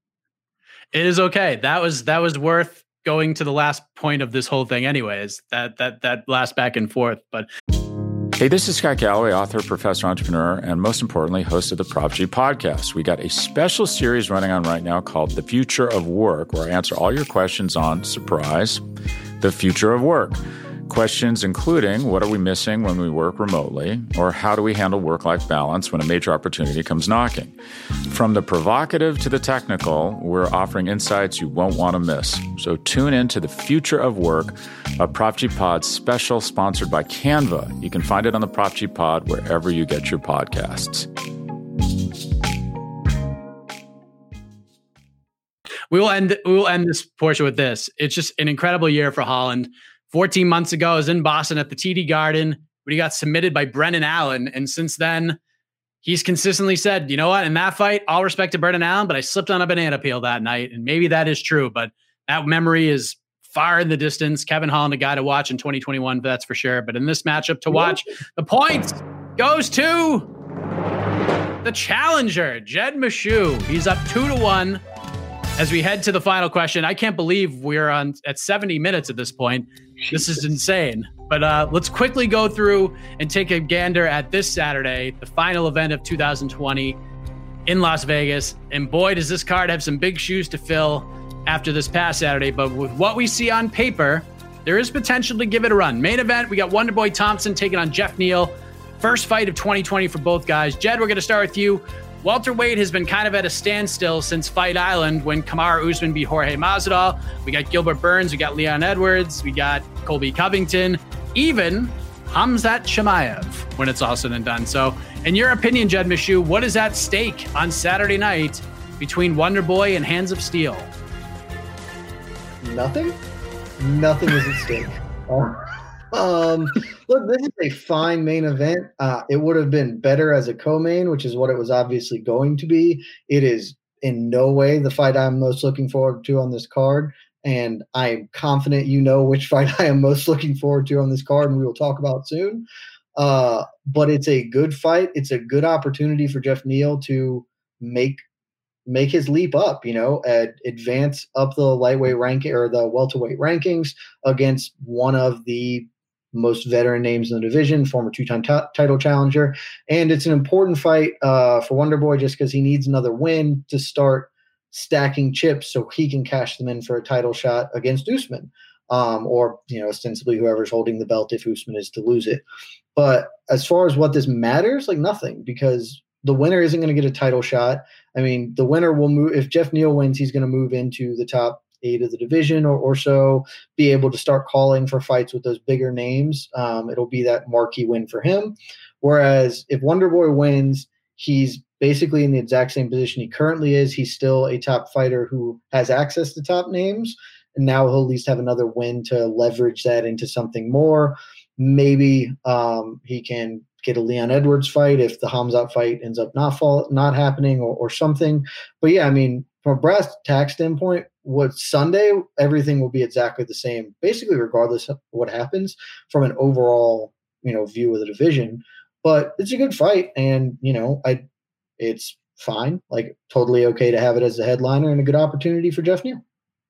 It is okay. That was worth going to the last point of this whole thing anyways, that last back and forth. But hey, this is Scott Galloway, author, professor, entrepreneur, and most importantly, host of the Prop G podcast. We got a special series running on right now called The Future of Work, where I answer all your questions on, surprise, the future of work. Questions including, what are we missing when we work remotely? Or how do we handle work-life balance when a major opportunity comes knocking? From the provocative to the technical, we're offering insights you won't want to miss. So tune in to The Future of Work, a Prop G Pod special sponsored by Canva. You can find it on the Prop G Pod wherever you get your podcasts. We will end this portion with this. It's just an incredible year for Holland. 14 months ago, I was in Boston at the TD Garden when he got submitted by Brendan Allen. And since then, he's consistently said, you know what, in that fight, all respect to Brendan Allen, but I slipped on a banana peel that night. And maybe that is true, but that memory is far in the distance. Kevin Holland, a guy to watch in 2021, that's for sure. But in this matchup to watch, the point goes to the challenger, Jed Meshew. He's up 2-1 as we head to the final question. I can't believe we're at 70 minutes at this point. This is insane. But let's quickly go through and take a gander at this Saturday, the final event of 2020 in Las Vegas. And boy, does this card have some big shoes to fill after this past Saturday. But with what we see on paper, there is potential to give it a run. Main event, we got Wonderboy Thompson taking on Jeff Neal. First fight of 2020 for both guys. Jed, we're going to start with you. Welterweight has been kind of at a standstill since Fight Island when Kamaru Usman beat Jorge Masvidal. We got Gilbert Burns, we got Leon Edwards, we got Colby Covington, even Khamzat Chimaev when it's all said and done. So, in your opinion, Jed Meshew, what is at stake on Saturday night between Wonderboy and Hands of Steel? Nothing is at stake. Look, this is a fine main event. It would have been better as a co-main, which is what it was obviously going to be. It is in no way the fight I'm most looking forward to on this card. And I'm confident you know which fight I am most looking forward to on this card, and we will talk about soon. But it's a good fight. It's a good opportunity for Jeff Neal to make his leap up, advance up the lightweight ranking or the welterweight rankings against one of the most veteran names in the division, former two-time title challenger. And it's an important fight for Wonderboy just because he needs another win to start stacking chips so he can cash them in for a title shot against Usman, or ostensibly whoever's holding the belt if Usman is to lose it. But as far as what this matters, nothing, because the winner isn't going to get a title shot. I mean, the winner will move. If Jeff Neal wins, he's going to move into the top 8 of the division or so, be able to start calling for fights with those bigger names. It'll be that marquee win for him. Whereas if Wonderboy wins, he's basically in the exact same position he currently is. He's still a top fighter who has access to top names, and now he'll at least have another win to leverage that into something more. Maybe he can get a Leon Edwards fight if the Khamzat fight ends up not happening or something. But yeah, I mean, from a brass tax standpoint, Sunday, everything will be exactly the same, basically regardless of what happens from an overall, view of the division. But it's a good fight, and it's fine, totally okay to have it as the headliner and a good opportunity for Jeff Neal.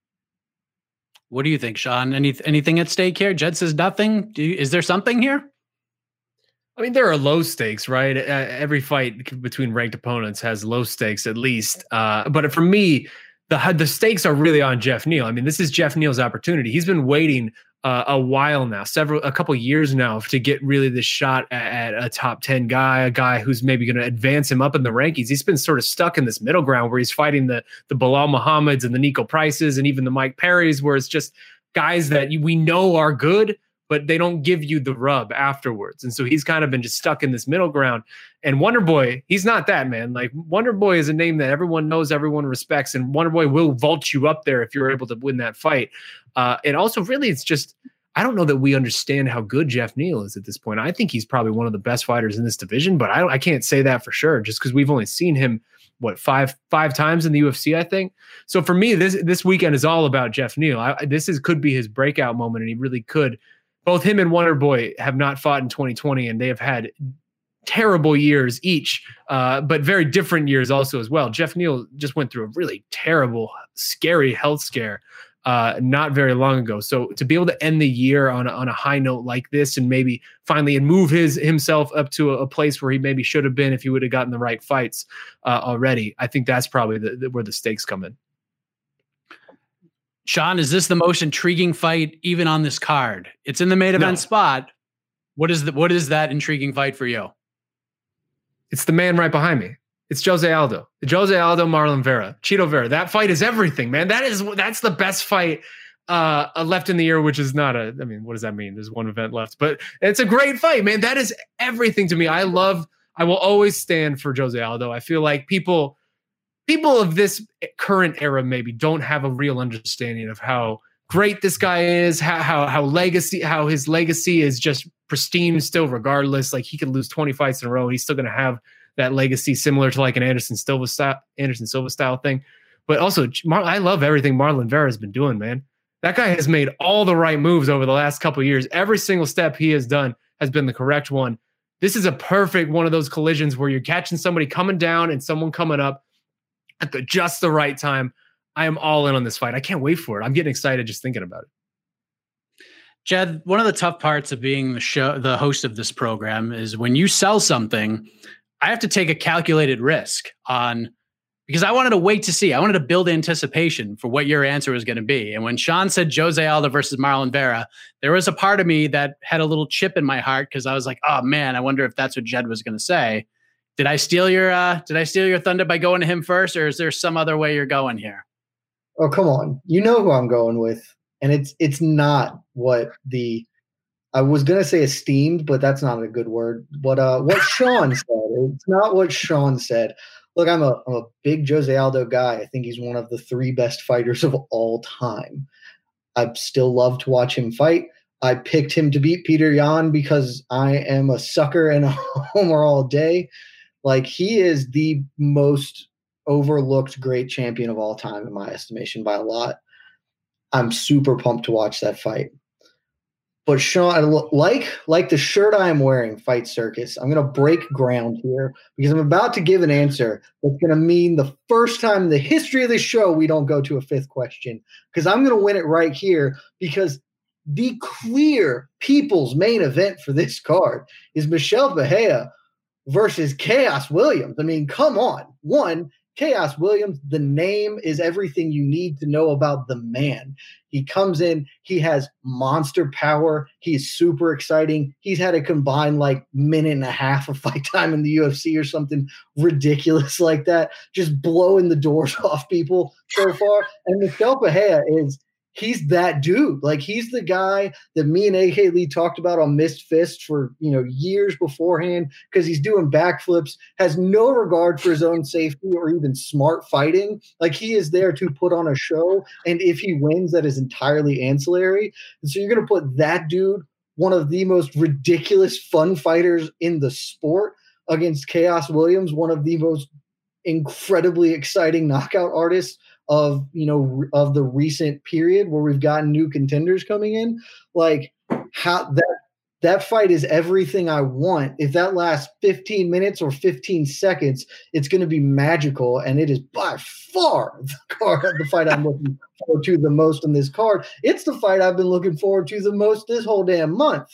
What do you think, Sean? Anything at stake here? Jed says nothing. Is there something here? I mean, there are low stakes, right? Every fight between ranked opponents has low stakes at least. But for me, the stakes are really on Jeff Neal. I mean, this is Jeff Neal's opportunity. He's been waiting a while now, a couple years now, to get really this shot at a top 10 guy, a guy who's maybe going to advance him up in the rankings. He's been sort of stuck in this middle ground where he's fighting the Bilal Muhammad's and the Nico Prices and even the Mike Perry's, where it's just guys that we know are good, but they don't give you the rub afterwards. And so he's kind of been just stuck in this middle ground. And Wonderboy, he's not that, man. Wonderboy is a name that everyone knows, everyone respects, and Wonderboy will vault you up there if you're able to win that fight. And also, really, it's just, I don't know that we understand how good Jeff Neal is at this point. I think he's probably one of the best fighters in this division, but I can't say that for sure just because we've only seen him, five times in the UFC, I think. So for me, this weekend is all about Jeff Neal. Could be his breakout moment, and he really could. Both him and Wonderboy have not fought in 2020, and they have had terrible years each, but very different years also as well. Jeff Neal just went through a really terrible, scary health scare not very long ago. So to be able to end the year on a high note like this, and maybe finally move himself up to a place where he maybe should have been if he would have gotten the right fights already, I think that's probably where the stakes come in. Sean, is this the most intriguing fight even on this card? It's in the main event spot. What is that intriguing fight for you? It's the man right behind me. It's Jose Aldo. Marlon Vera. Chito Vera. That fight is everything, man. That's the best fight left in the year, which is not what does that mean? There's one event left, but it's a great fight, man. That is everything to me. I will always stand for Jose Aldo. I feel like people of this current era maybe don't have a real understanding of how great this guy is, how his legacy is just pristine still, regardless. He could lose 20 fights in a row, he's still going to have that legacy, similar to an Anderson Silva style thing. But also, I love everything Marlon Vera has been doing, man. That guy has made all the right moves over the last couple of years. Every single step he has done has been the correct one. This is a perfect one of those collisions where you're catching somebody coming down and someone coming up at just the right time. I am all in on this fight. I can't wait for it. I'm getting excited just thinking about it. Jed, one of the tough parts of being the host of this program is when you sell something, I have to take a calculated risk because I wanted to wait to see. I wanted to build anticipation for what your answer was going to be. And when Sean said Jose Aldo versus Marlon Vera, there was a part of me that had a little chip in my heart because I was like, oh man, I wonder if that's what Jed was going to say. Did I steal your thunder by going to him first, or is there some other way you're going here? Oh, come on. You know who I'm going with. And it's not what I was going to say esteemed, but that's not a good word. But what Sean said, it's not what Sean said. Look, I'm a big Jose Aldo guy. I think he's one of the 3 best fighters of all time. I still love to watch him fight. I picked him to beat Peter Yan because I am a sucker and a homer all day. Like, he is the most overlooked great champion of all time, in my estimation, by a lot. I'm super pumped to watch that fight. But Sean, like the shirt I am wearing, Fight Circus, I'm going to break ground here because I'm about to give an answer that's going to mean the first time in the history of the show we don't go to a 5th question, because I'm going to win it right here, because the clear people's main event for this card is Michel Pereira versus Chaos Williams. I mean, come on. One, Chaos Williams, the name is everything you need to know about the man. He comes in, he has monster power. He's super exciting. He's had a combined minute and a half of fight time in the UFC or something ridiculous like that, just blowing the doors off people so far. And Michel Pereira he's that dude. Like, he's the guy that me and AK Lee talked about on Missed Fist for, years beforehand, because he's doing backflips, has no regard for his own safety or even smart fighting. Like, he is there to put on a show. And if he wins, that is entirely ancillary. And so you're going to put that dude, one of the most ridiculous fun fighters in the sport, against Chaos Williams, one of the most incredibly exciting knockout artists of the recent period where we've gotten new contenders coming in. Like, how that fight is everything I want. If that lasts 15 minutes or 15 seconds, it's going to be magical. And it is by far the fight I'm looking forward to the most on this card. It's the fight I've been looking forward to the most this whole damn month.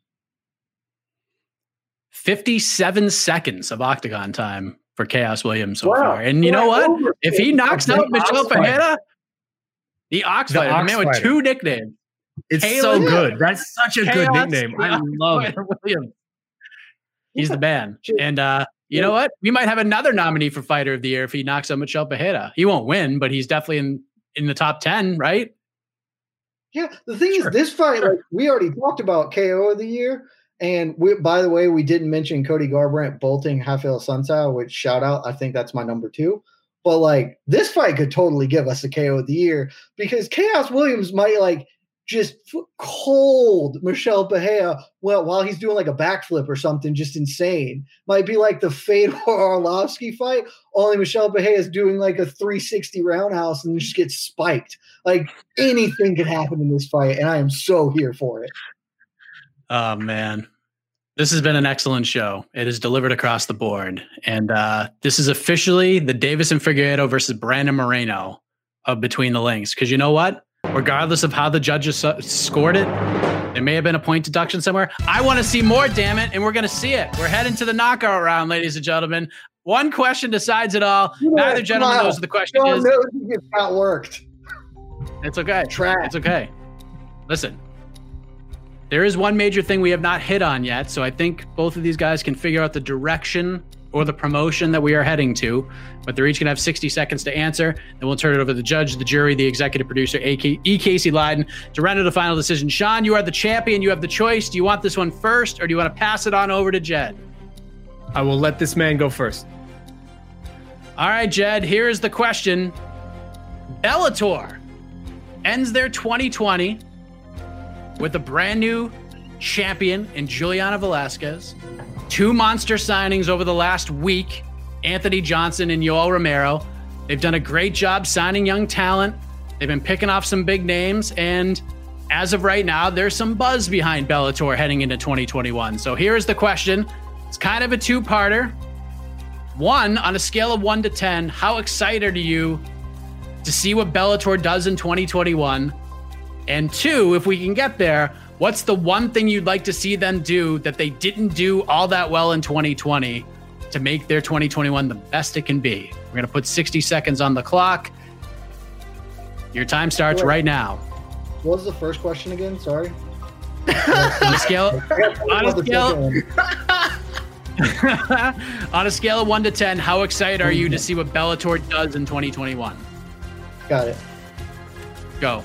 57 seconds of octagon time for Chaos Williams so far. And you know what? If he knocks out Michel Pereira, the Ox Fighter, the man with 2 nicknames. It's so good. That's such a good nickname. I love it. Williams. He's the man. And you know what? We might have another nominee for Fighter of the Year if he knocks out Michel Pereira. He won't win, but he's definitely in the top 10, right? Yeah. The thing is, this fight, we already talked about KO of the Year. And by the way, we didn't mention Cody Garbrandt bolting Rafael Sunsao, which shout out. I think that's my number 2. But this fight could totally give us a KO of the Year, because Chaos Williams might just cold Michel Pereira while he's doing a backflip or something just insane. Might be like the Fedor Arlovsky fight, only Michel Pereira is doing a 360 roundhouse and just gets spiked. Anything could happen in this fight, and I am so here for it. Oh, man. This has been an excellent show. It is delivered across the board. And this is officially the Davison Figueiredo versus Brandon Moreno of Between the Links. Because you know what? Regardless of how the judges scored it, there may have been a point deduction somewhere. I want to see more, damn it. And we're going to see it. We're heading to the knockout round, ladies and gentlemen. One question decides it all. Neither gentleman knows what the question is. It's not worked. It's okay. It's okay. Listen. There is one major thing we have not hit on yet, so I think both of these guys can figure out the direction or the promotion that we are heading to, but they're each going to have 60 seconds to answer. Then we'll turn it over to the judge, the jury, the executive producer, E. Casey Leydon, to render the final decision. Sean, you are the champion. You have the choice. Do you want this one first, or do you want to pass it on over to Jed? I will let this man go first. All right, Jed, here is the question. Bellator ends their 2020 with a brand new champion in Juliana Velasquez. 2 monster signings over the last week, Anthony Johnson and Yoel Romero. They've done a great job signing young talent. They've been picking off some big names, and as of right now, there's some buzz behind Bellator heading into 2021. So here's the question. It's kind of a two-parter. 1, on a scale of 1 to 10, how excited are you to see what Bellator does in 2021? And 2, if we can get there, what's the one thing you'd like to see them do that they didn't do all that well in 2020 to make their 2021 the best it can be? We're going to put 60 seconds on the clock. Your time starts right now. What was the first question again? Sorry. On a scale of 1 to 10, how excited are you to see what Bellator does in 2021? Got it. Go.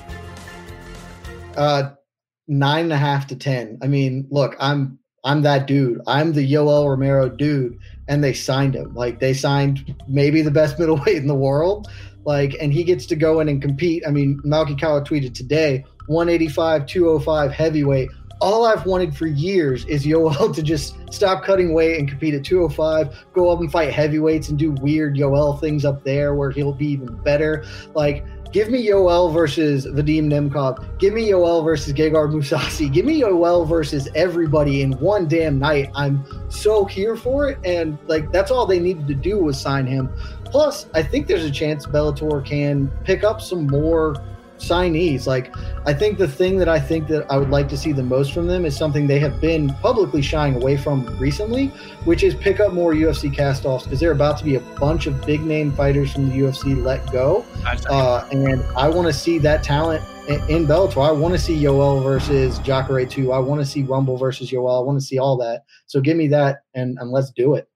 9.5 to 10. I mean, look, I'm that dude. I'm the Yoel Romero dude, and they signed him. Like, they signed maybe the best middleweight in the world. Like, and he gets to go in and compete. I mean, Malky Kawa tweeted today, 185, 205 heavyweight. All I've wanted for years is Yoel to just stop cutting weight and compete at 205, go up and fight heavyweights and do weird Yoel things up there where he'll be even better. Like, give me Yoel versus Vadim Nemkov. Give me Yoel versus Gegard Mousasi. Give me Yoel versus everybody in one damn night. I'm so here for it. And, like, that's all they needed to do was sign him. Plus, I think there's a chance Bellator can pick up some more signees. Like, I think the thing that I would like to see the most from them is something they have been publicly shying away from recently, which is pick up more UFC cast-offs, because they're about to be a bunch of big-name fighters from the UFC let go. And I want to see that talent in Bellator. I want to see Yoel versus Jacare 2. I want to see Rumble versus Yoel. I want to see all that. So give me that, and let's do it.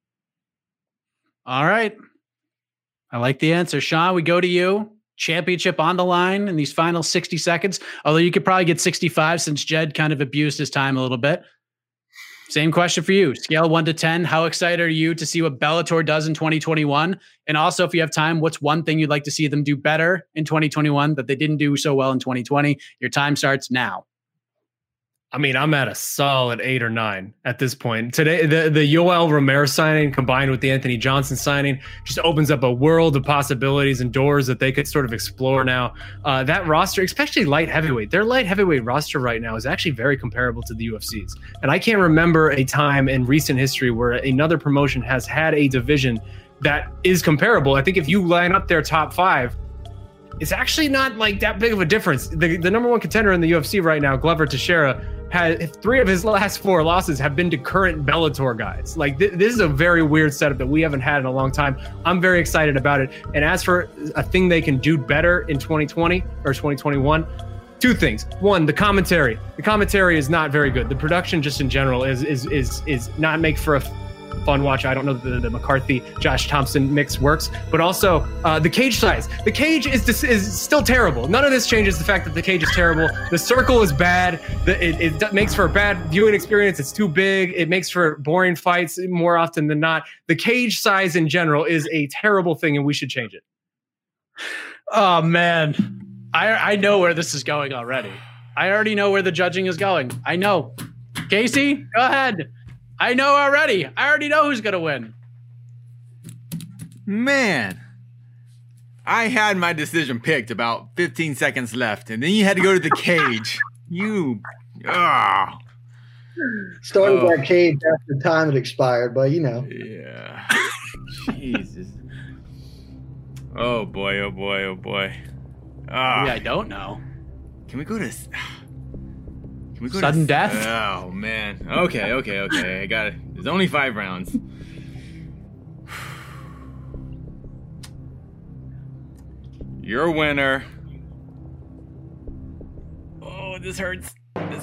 All right. I like the answer. Sean, we go to you. Championship on the line in these final 60 seconds. Although you could probably get 65 since Jed kind of abused his time a little bit. Same question for you. Scale 1 to 10. How excited are you to see what Bellator does in 2021? And also, if you have time, what's one thing you'd like to see them do better in 2021 that they didn't do so well in 2020? Your time starts now. I mean, I'm at a solid 8 or 9 at this point. Today, the Yoel Romero signing combined with the Anthony Johnson signing just opens up a world of possibilities and doors that they could sort of explore now. That roster, especially light heavyweight, their light heavyweight roster right now is actually very comparable to the UFC's. And I can't remember a time in recent history where another promotion has had a division that is comparable. I think if you line up their top 5, it's actually not like that big of a difference. The number one contender in the UFC right now, Glover Teixeira, has 3 of his last 4 losses have been to current Bellator guys. Like, this is a very weird setup that we haven't had in a long time. I'm very excited about it. And as for a thing they can do better in 2020 or 2021, 2 things. 1, the commentary. The commentary is not very good. The production just in general is not make for a fun watch. I don't know the McCarthy Josh Thompson mix works, but also the cage size. The cage is still terrible. None of this changes the fact that the cage is terrible. The circle is bad. It makes for a bad viewing experience. It's too big. It makes for boring fights more often than not. The cage size in general is a terrible thing, and we should change it. Oh man, I know where this is going already. I already know where the judging is going. I know. Casey, go ahead. I know already. I already know who's going to win. Man, I had my decision picked about 15 seconds left, and then you had to go to the cage. Started that cage after time had expired, but you know. Yeah. Jesus. Oh boy, oh boy, oh boy. I don't know. Can we go to... Sudden death? Oh, man. Okay. I got it. There's only 5 rounds. Your winner. Oh, this hurts.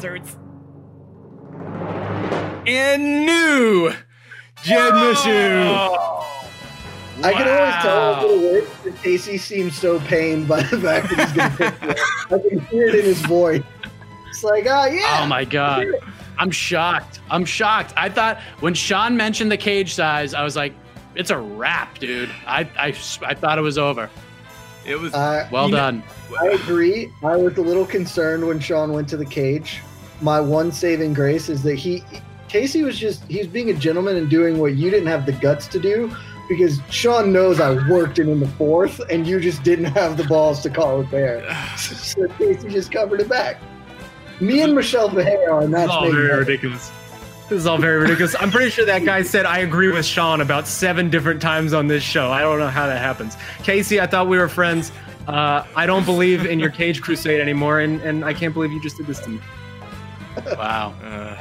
And new Jed Meshew. I can always tell a little bit that Casey seems so pained by the fact that he's going to pick me. I can hear it in his voice. It's like, yeah. Oh my God. I'm shocked. I thought when Sean mentioned the cage size, I was like, it's a wrap, dude. I thought it was over. It was well done. I agree. I was a little concerned when Sean went to the cage. My one saving grace is that Casey was he's being a gentleman and doing what you didn't have the guts to do, because Sean knows I worked it in the fourth, and you just didn't have the balls to call it there. So Casey just covered it back. Me and Michelle Behair are This is all very ridiculous. This is all very ridiculous. I'm pretty sure that guy said I agree with Sean about 7 different times on this show. I don't know how that happens. Casey, I thought we were friends. I don't believe in your cage crusade anymore, and I can't believe you just did this to me. Wow.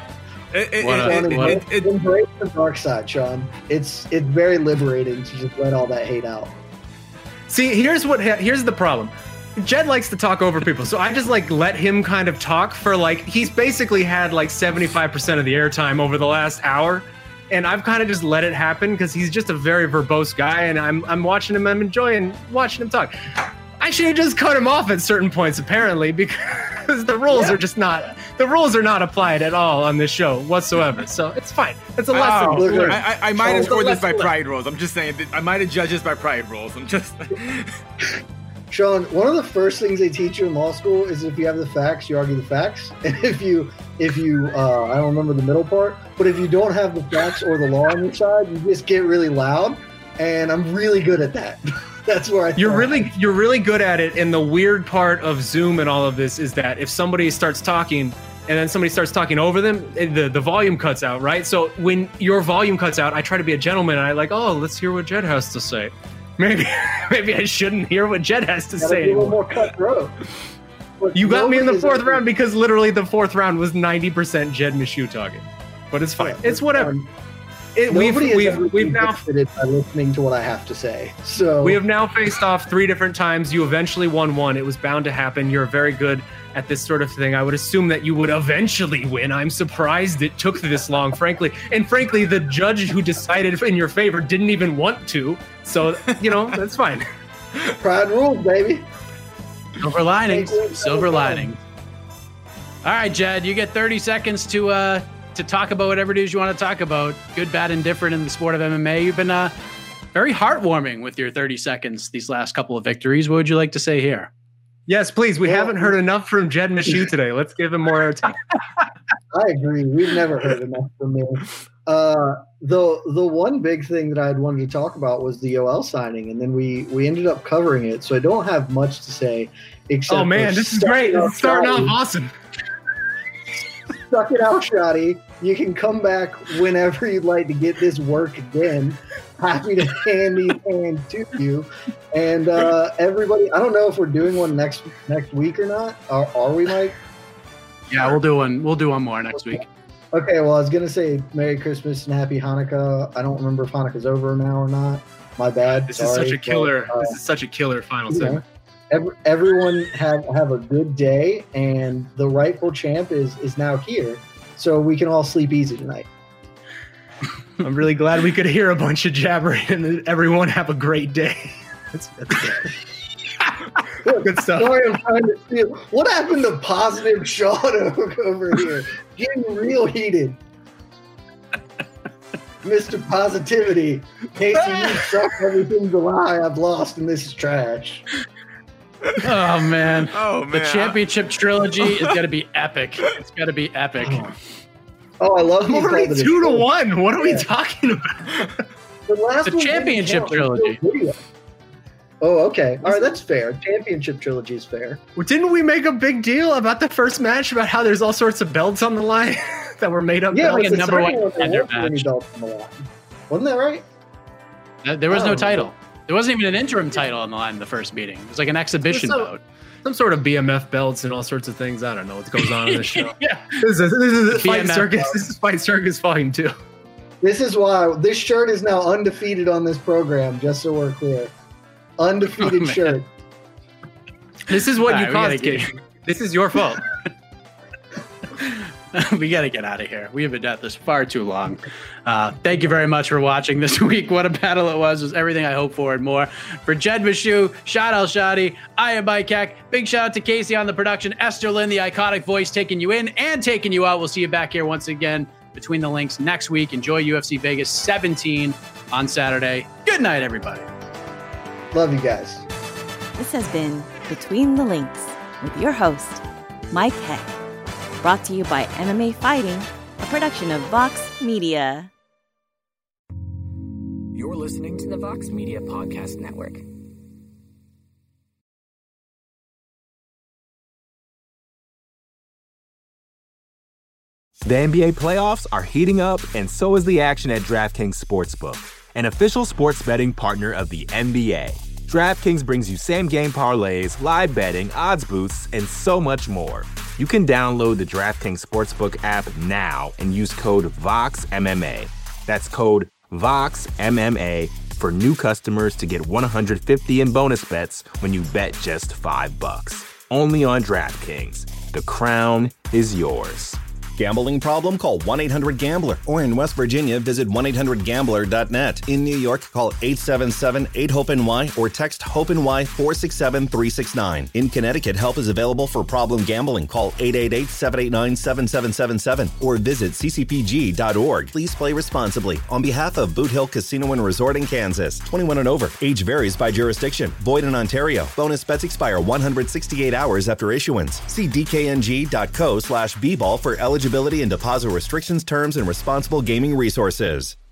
Embrace the dark side, Sean. It's very liberating to just let all that hate out. See, here's the problem. Jed likes to talk over people, so I just let him kind of talk for he's basically had 75% of the airtime over the last hour, and I've kind of just let it happen because he's just a very verbose guy, and I'm watching him. I'm enjoying watching him talk. I should have just cut him off at certain points, apparently, because the rules are just not. The rules are not applied at all on this show whatsoever, so it's fine. It's a lesson. I might have scored this by pride rules. I'm just saying. I might have judged this by pride rules. I'm just. Sean, one of the first things they teach you in law school is if you have the facts, you argue the facts, and if you I don't remember the middle part, but if you don't have the facts or the law on your side, you just get really loud, and I'm really good at that. That's where you're really good at it. And the weird part of Zoom and all of this is that if somebody starts talking and then somebody starts talking over them, the volume cuts out, right? So when your volume cuts out, I try to be a gentleman, and I let's hear what Jed has to say. Maybe I shouldn't hear what Jed has to say anymore. More cutthroat. You got me in the 4th round because literally the 4th round was 90% Jed Michoud talking. But it's fine. It's whatever. We've now by listening to what I have to say. So we have now faced off 3 different times. You eventually won one. It was bound to happen. You're very good at this sort of thing. I would assume that you would eventually win. I'm surprised it took this long, frankly. And frankly, the judge who decided in your favor didn't even want to. So, that's fine. Pride rules, baby. Silver linings. Silver linings. All right, Jed, you get 30 seconds to talk about whatever it is you want to talk about. Good, bad, and different in the sport of MMA. You've been very heartwarming with your 30 seconds these last couple of victories. What would you like to say here? Yes, please. We haven't heard enough from Jed Michoud today. Let's give him more airtime. I agree. We've never heard enough from him. The one big thing that I had wanted to talk about was the Yoel signing, and then we ended up covering it. So I don't have much to say except. Oh man, this is great! This is starting off awesome. Suck it out, Shotty. You can come back whenever you'd like to get this work again. Happy to hand these hands to you. And everybody, I don't know if we're doing one next week or not. Are we, Mike? Yeah, we'll do one. We'll do one more next week. Okay, well, I was going to say Merry Christmas and Happy Hanukkah. I don't remember if Hanukkah's over now or not. My bad. This is such a killer. This is such a killer final segment. Everyone have a good day, and the rightful champ is now here, so we can all sleep easy tonight. I'm really glad we could hear a bunch of jabbering and everyone have a great day. That's good stuff. Sorry, I'm trying to steal. What happened to positive Sean over here? Getting real heated. Mr. Positivity. Casey, you suck. Everything's a lie. I've lost, and this is trash. Oh man. The championship trilogy is going to be epic. It's going to be epic. Oh, I love I'm already 2-1. What are we talking about? The championship trilogy. Oh, okay. All right, that's fair. Championship trilogy is fair. Well, didn't we make a big deal about the first match, about how there's all sorts of belts on the line that were made up? Yeah, like a number one contender match. Wasn't that right? There was no title. There wasn't even an interim title on the line in the first meeting. It was like an exhibition bout. Some sort of BMF belts and all sorts of things. I don't know what goes on in this show. Yeah. This is Fight Circus. This is Fight Circus Volume 2. This is why this shirt is now undefeated on this program, just so we're clear. Undefeated shirt. This is what you caused, Casey. This is your fault. We got to get out of here. We have been at this far too long. Thank you very much for watching this week. What a battle it was. It was everything I hoped for and more. For Jed Michoud, Shad Al-Shadi, I am Mike Heck. Big shout out to Casey on the production. Esther Lynn, the iconic voice, taking you in and taking you out. We'll see you back here once again between the links next week. Enjoy UFC Vegas 17 on Saturday. Good night, everybody. Love you guys. This has been Between the Links with your host, Mike Heck. Brought to you by MMA Fighting, a production of Vox Media. You're listening to the Vox Media Podcast Network. The NBA playoffs are heating up, and so is the action at DraftKings Sportsbook, an official sports betting partner of the NBA. DraftKings brings you same-game parlays, live betting, odds boosts, and so much more. You can download the DraftKings Sportsbook app now and use code VOXMMA. That's code VOXMMA for new customers to get $150 in bonus bets when you bet just $5. Only on DraftKings. The crown is yours. Gambling problem? Call 1-800-GAMBLER. Or in West Virginia, visit 1-800-GAMBLER.net. In New York, call 877-8-HOPE-NY or text HOPE-NY 467-369. In Connecticut, help is available for problem gambling. Call 888-789-7777 or visit ccpg.org. Please play responsibly. On behalf of Boot Hill Casino and Resort in Kansas, 21 and over. Age varies by jurisdiction. Void in Ontario. Bonus bets expire 168 hours after issuance. See dkng.co/bball for eligibility and deposit restrictions, terms, and responsible gaming resources.